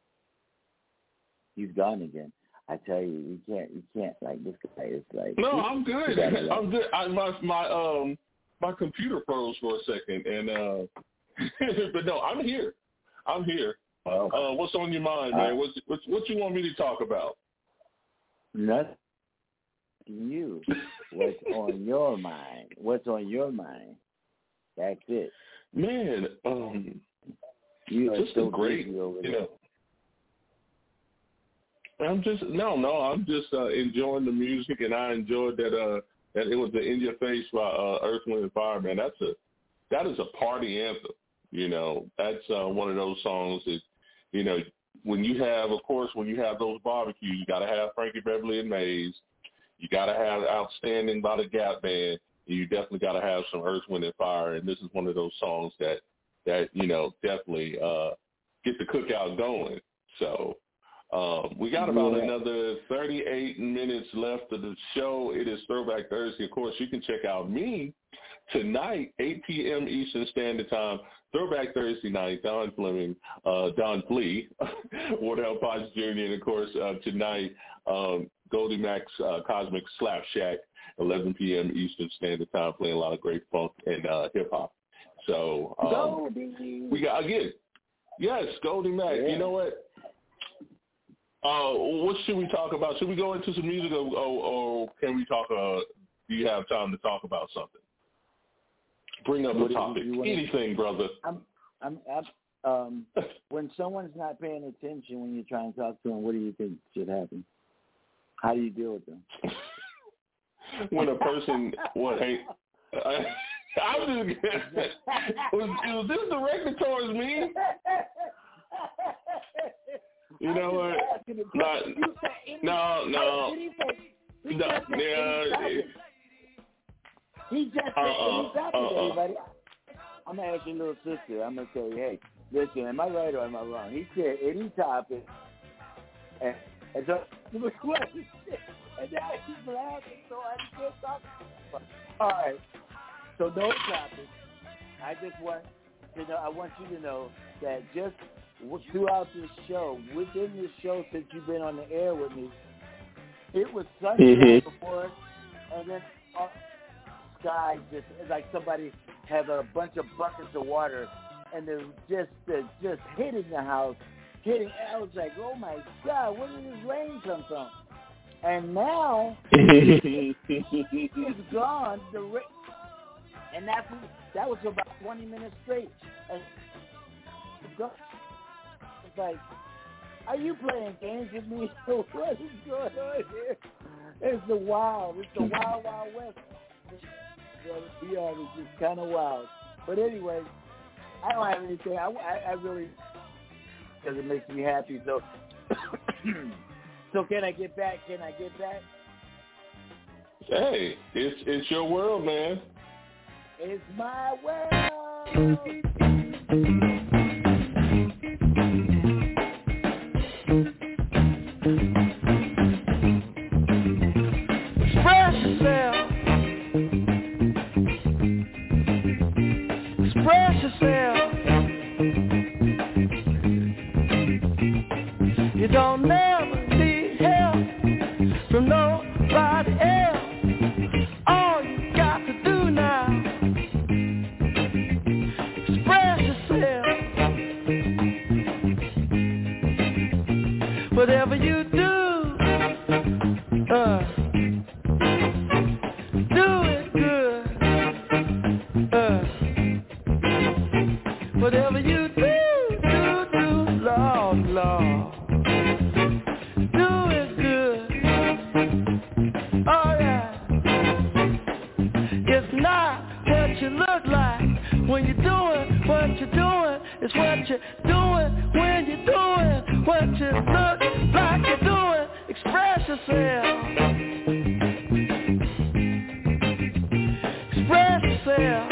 He's gone again. I tell you, you can't, you can't. Like this guy is like. No, I'm good. I'm good. I, my my um my computer froze for a second, and uh, but no, I'm here. I'm here. Oh. Uh, what's on your mind, man? Uh, what what what you want me to talk about? Nothing. You, what's on your mind? What's on your mind? That's it, man. Um, you are just so a great, you know. I'm just no, no. I'm just uh, enjoying the music, and I enjoyed that. Uh, that it was the "In Your Face" by uh, Earth, Wind and Fire. Man, that's a that is a party anthem. You know, that's uh, one of those songs that, you know, when you have, of course, when you have those barbecues, you got to have Frankie Beverly and Mays. You got to have Outstanding by the Gap Band. And you definitely got to have some Earth, Wind, and Fire. And this is one of those songs that, that you know, definitely uh, get the cookout going. So um, we got about yeah. another thirty-eight minutes left of the show. It is Throwback Thursday. Of course, you can check out me tonight, eight p.m. Eastern Standard Time. Throwback Thursday night, Don Fleming, uh, Don Flea, Wardell Potts Junior, and of course uh, tonight, um, Goldie Mac's uh, Cosmic Slap Shack, eleven p.m. Eastern Standard Time, playing a lot of great funk and uh, hip hop. So um, we got again, yes, Goldie Mac. Yeah. You know what? Uh, what should we talk about? Should we go into some music, or, or, or can we talk? Uh, do you have time to talk about something? Bring up a topic, anything, brother. I'm, I'm, I'm, um, when someone's not paying attention when you're trying to talk to them, what do you think should happen? How do you deal with them? when a person what hey I, I was just was, was this directed towards me? You know what? No, no, no. no yeah. He just said uh-uh, any topic, uh-uh. everybody. I'm going to ask your little sister. I'm going to say, hey, listen, am I right or am I wrong? He said any topic. And, and so, and now he's laughing, so I can't talk about it. All right. So no topic. I just want to know, I want you to know that just throughout this show, within this show, since you've been on the air with me, it was sunshine mm-hmm. before, and then uh, sky just it's like somebody had a bunch of buckets of water, and they're just uh, just hitting the house, hitting. I was like, oh my God, where did this rain come from? And now it's gone. The rain, and that's that was about twenty minutes straight, and it's gone. It's like, are you playing games with me? What is going on here? It's the wild. It's the wild, wild west. To be honest, it's kind of wild. But anyway, I don't have anything. I, I, I really, because it makes me happy. So, so can I get back? Can I get back? Hey, it's it's your world, man. It's my world. Express yourself. You don't never need help from nobody else. All you got to do now, express yourself. Whatever you do, uh, do it good. Uh, Whatever you do, do, do, Lord, Lord, do it good. Oh yeah. It's not what you look like when you're doing what you're doing. It's what you're doing when you're doing what you look like you're doing. Express yourself. Express yourself.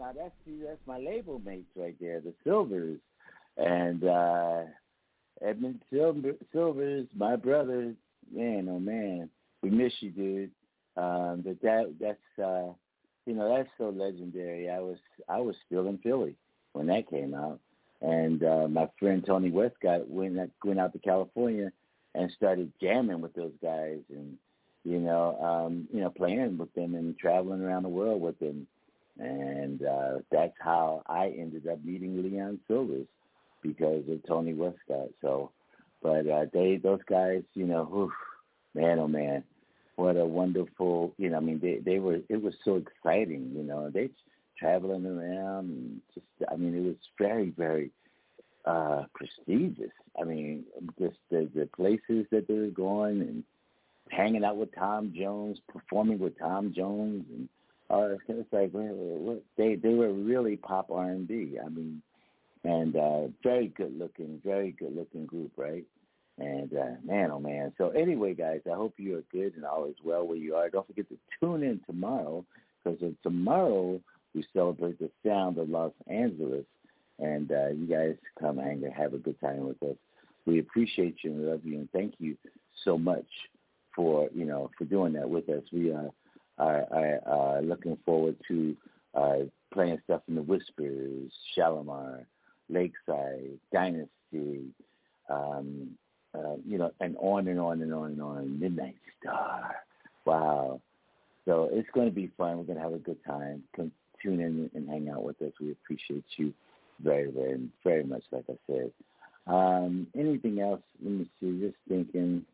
now that's see, that's my label mates right there, the Silvers, and uh, Edmund Silver, Silvers, my brother. Man, oh man, we miss you, dude. Um, but that that's uh, you know that's so legendary. I was I was still in Philly when that came out, and uh, my friend Tony Westcott went went out to California and started jamming with those guys, and you know um, you know playing with them and traveling around the world with them, and uh, that's how I ended up meeting Leon Silvers because of Tony Westcott. So, but uh, they those guys, you know, whew, man, oh man. What a wonderful, you know, I mean, they, they were, it was so exciting, you know, they traveling around and just, I mean, it was very, very uh, prestigious. I mean, just the, the places that they were going and hanging out with Tom Jones, performing with Tom Jones. And uh, it's like, well, they, they were really pop R and B. I mean, and uh, very good looking, very good looking group, right? And, uh, man, oh, man. So, anyway, guys, I hope you are good and all is well where you are. Don't forget to tune in tomorrow because tomorrow we celebrate the sound of Los Angeles. And uh, you guys come hang and have a good time with us. We appreciate you and love you, and thank you so much for, you know, for doing that with us. We uh, are, are uh, looking forward to uh, playing stuff in the Whispers, Shalimar, Lakeside, Dynasty, um, Uh, you know, and on and on and on and on. Midnight Star. Wow. So it's going to be fun. We're going to have a good time. Come tune in and hang out with us. We appreciate you very, very, very much, like I said. Um, anything else? Let me see. Just thinking.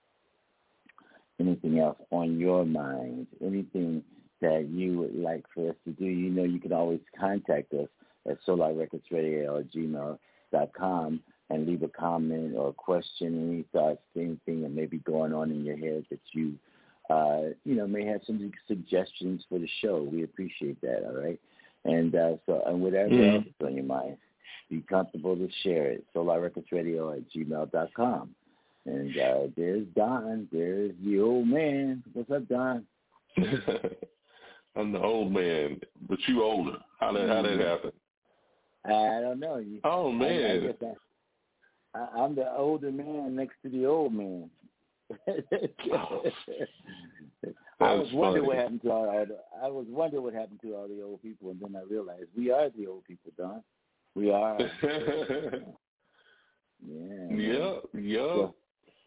Anything else on your mind? Anything that you would like for us to do? You know, you can always contact us at solar records radio at gmail dot com. And leave a comment or a question, any thoughts, anything that may be going on in your head that you, uh, you know, may have some suggestions for the show. We appreciate that, all right? And uh, so, and whatever mm-hmm. else is on your mind, be comfortable to share it. solar records radio at gmail dot com. And uh, there's Don. There's the old man. What's up, Don? I'm the old man, but you older. How did, how did that happen? I don't know. You, oh, man. I, I I'm the older man next to the old man. I was wondering what happened to all. I was wondering what happened to all the old people, and then I realized we are the old people, Don. We are. yeah. Yeah. Yeah. So,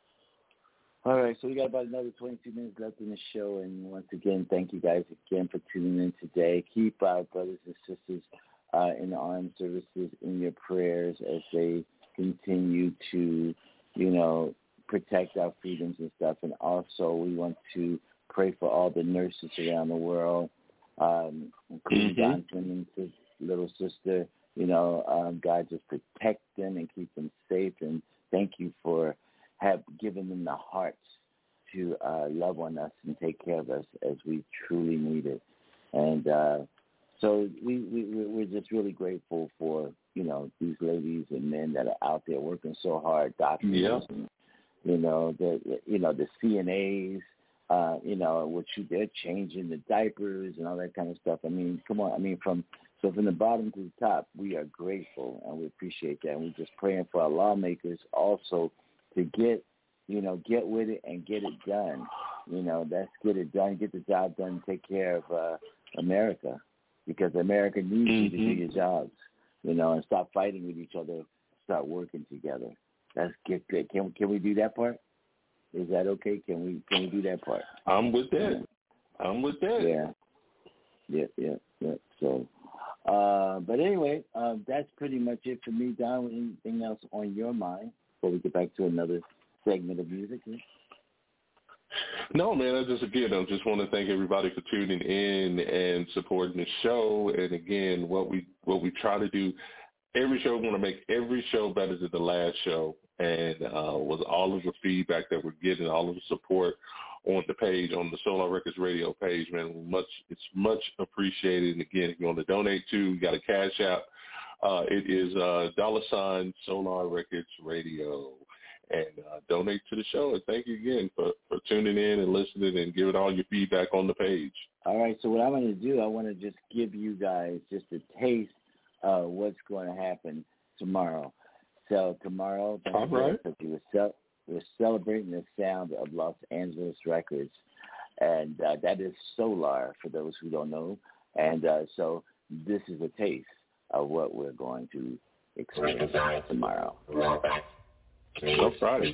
all right, so we got about another twenty-two minutes left in the show, and once again, thank you guys again for tuning in today. Keep our brothers and sisters uh, in the armed services in your prayers as they continue to, you know, protect our freedoms and stuff. And also we want to pray for all the nurses around the world, um, including mm-hmm. Don Clemens' little sister. You know, um, God just protect them and keep them safe. And thank you for have given them the hearts to uh, love on us and take care of us as we truly need it. And uh, so we, we, we're just really grateful for, you know, these ladies and men that are out there working so hard, doctors, yeah. and, you know, the, you know, the C N As, uh, you know, which they're changing the diapers and all that kind of stuff. I mean, come on. I mean, from, so from the bottom to the top, we are grateful and we appreciate that. And we're just praying for our lawmakers also to get, you know, get with it and get it done. You know, that's get it done, get the job done, take care of uh, America, because America needs mm-hmm. you to do your jobs. You know, and stop fighting with each other, start working together. That's get good. Can can we do that part? Is that okay? Can we can we do that part? I'm with that. I'm with that. Yeah. Yeah, yeah, yeah. So, uh, but anyway, uh, that's pretty much it for me, Don. Anything else on your mind before we get back to another segment of music? Here? No, man, I just, again, I just want to thank everybody for tuning in and supporting the show. And, again, what we what we try to do, every show, we want to make every show better than the last show. And uh, with all of the feedback that we're getting, all of the support on the page, on the Solar Records Radio page, man, much it's much appreciated. And, again, if you want to donate to, you got a cash app. Uh, it is uh, dollar sign Solar Records Radio. and uh, donate to the show. And thank you again for, for tuning in and listening and giving all your feedback on the page. All right, so what I'm going to do, I want to just give you guys just a taste of what's going to happen tomorrow. So tomorrow, all right. we're, cel- we're celebrating the sound of Los Angeles Records, and uh, that is Solar, for those who don't know. And uh, so this is a taste of what we're going to experience tomorrow. No Friday.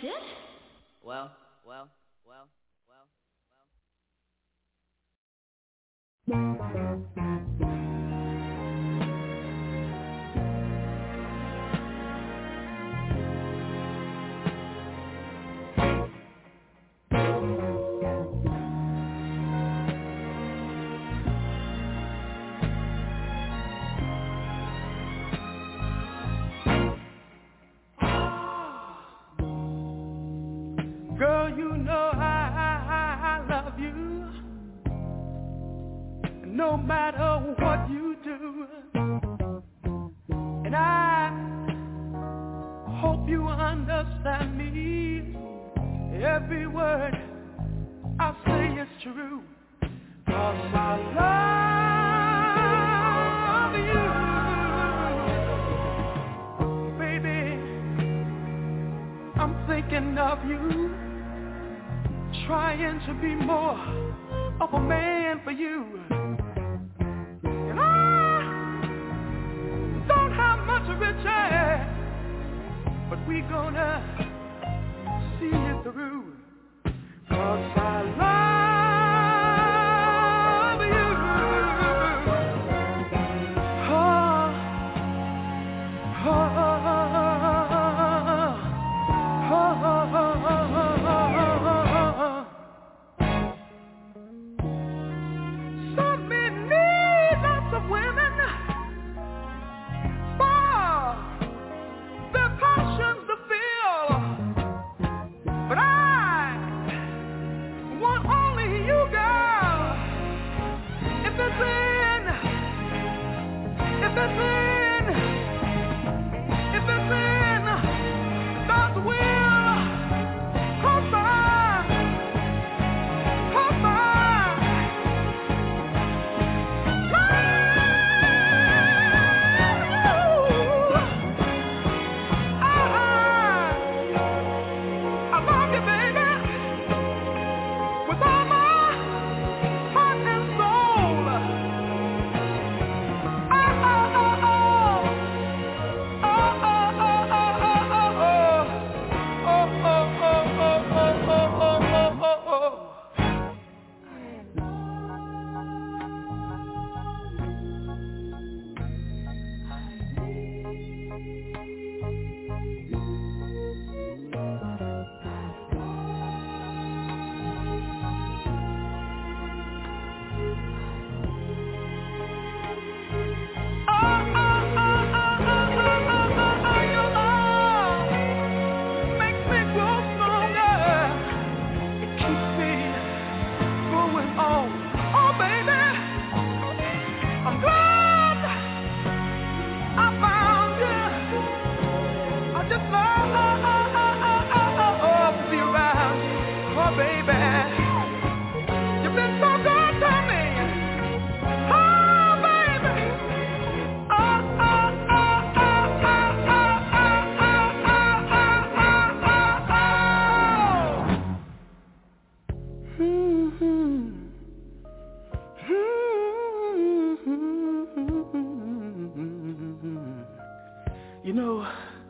it? Well, well, well, well, well. Girl, you know I, I, I love you, no matter what you do, and I hope you understand me. Every word I say is true, 'cause I love you. Baby, I'm thinking of you, trying to be more of a man for you. And I don't have much riches, but we gonna see it through, 'cause I love you. Oh, oh, oh, oh, oh, oh, oh. You know,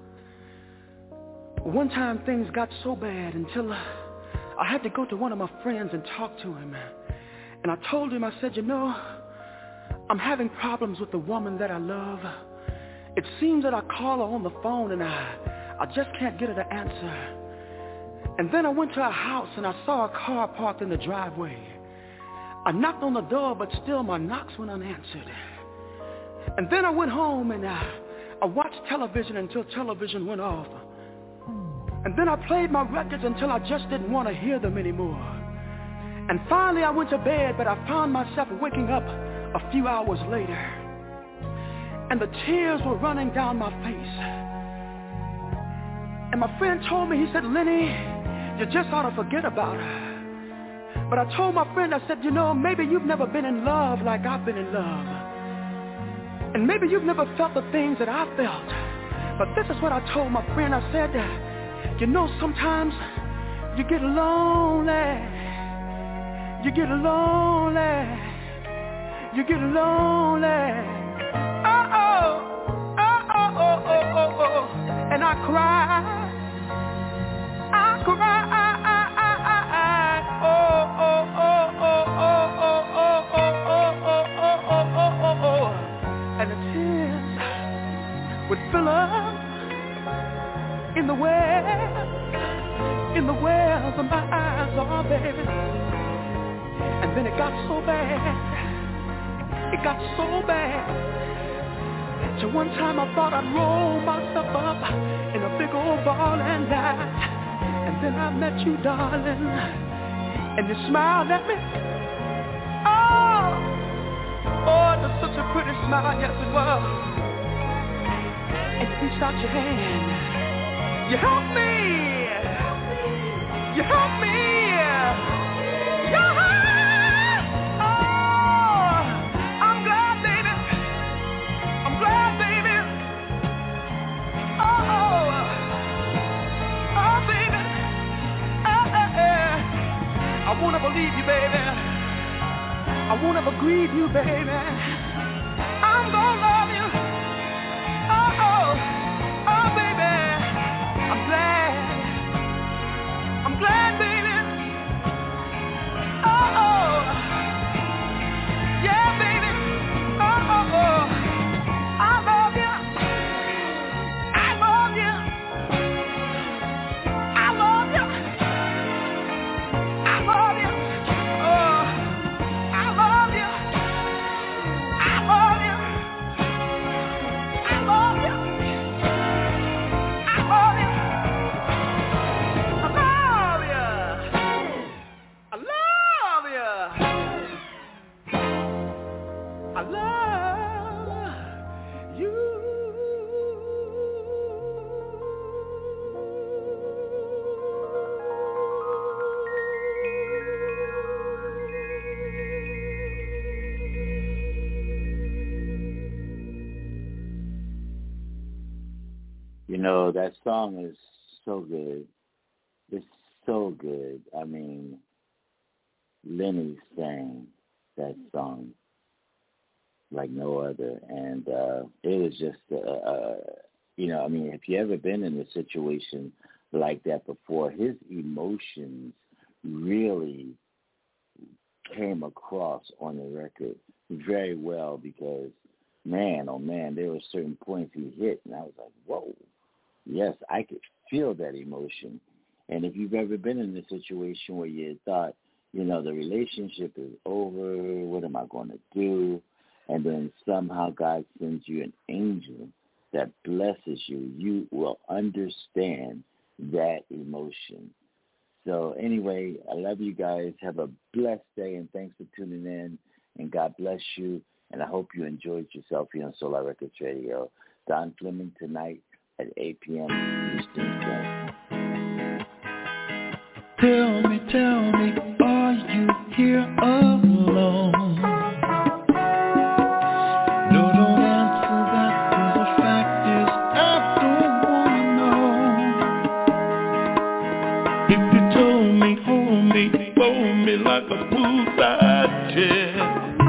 one time things got so bad until I had to go to one of my friends and talk to him. And I told him, I said, you know, I'm having problems with the woman that I love. It seems that I call her on the phone and I, I just can't get her to answer. And then I went to her house and I saw a car parked in the driveway. I knocked on the door, but still my knocks went unanswered. And then I went home and I, I watched television until television went off. And then I played my records until I just didn't want to hear them anymore. And finally I went to bed, but I found myself waking up a few hours later. And the tears were running down my face. And my friend told me, he said, Lenny, you just ought to forget about her. But I told my friend, I said, you know, maybe you've never been in love like I've been in love. And maybe you've never felt the things that I felt. But this is what I told my friend. I said, you know, sometimes you get lonely. You get lonely. You get lonely. Uh-oh. Uh-oh. Oh, oh, oh, oh. And I cry. I tears in the wells of my eyes, oh baby. And then it got so bad, it got so bad. So one time I thought I'd roll myself up in a big old ball and die. And then I met you, darling, and you smiled at me. Oh, oh, it was such a pretty smile, yes it was. And you reached out your hand. You helped me. You helped me. You helped me. I won't ever leave you, baby. I won't ever grieve you, baby. I'm gonna love you. Oh, oh, oh, baby. I'm glad. I'm glad, baby. Oh, oh. Yeah, baby. Oh, oh, oh. I love you. I love you. I love you. You know, that song is so good. It's so good. I mean, Lenny sang that song like no other. And uh, it was just, uh, uh, you know, I mean, if you ever been in a situation like that before, his emotions really came across on the record very well because, man, oh, man, there were certain points he hit, and I was like, whoa. Yes, I could feel that emotion. And if you've ever been in a situation where you thought, you know, the relationship is over, what am I going to do? And then somehow God sends you an angel that blesses you, you will understand that emotion. So anyway, I love you guys. Have a blessed day, and thanks for tuning in. And God bless you. And I hope you enjoyed yourself here on Solar Records Radio. Don Fleming tonight at eight p.m. Eastern Standard. Tell me, tell me, are you here alone? No, don't answer that, 'cause the fact is I don't wanna know. If you told me, hold me, fold me like a poolside chair,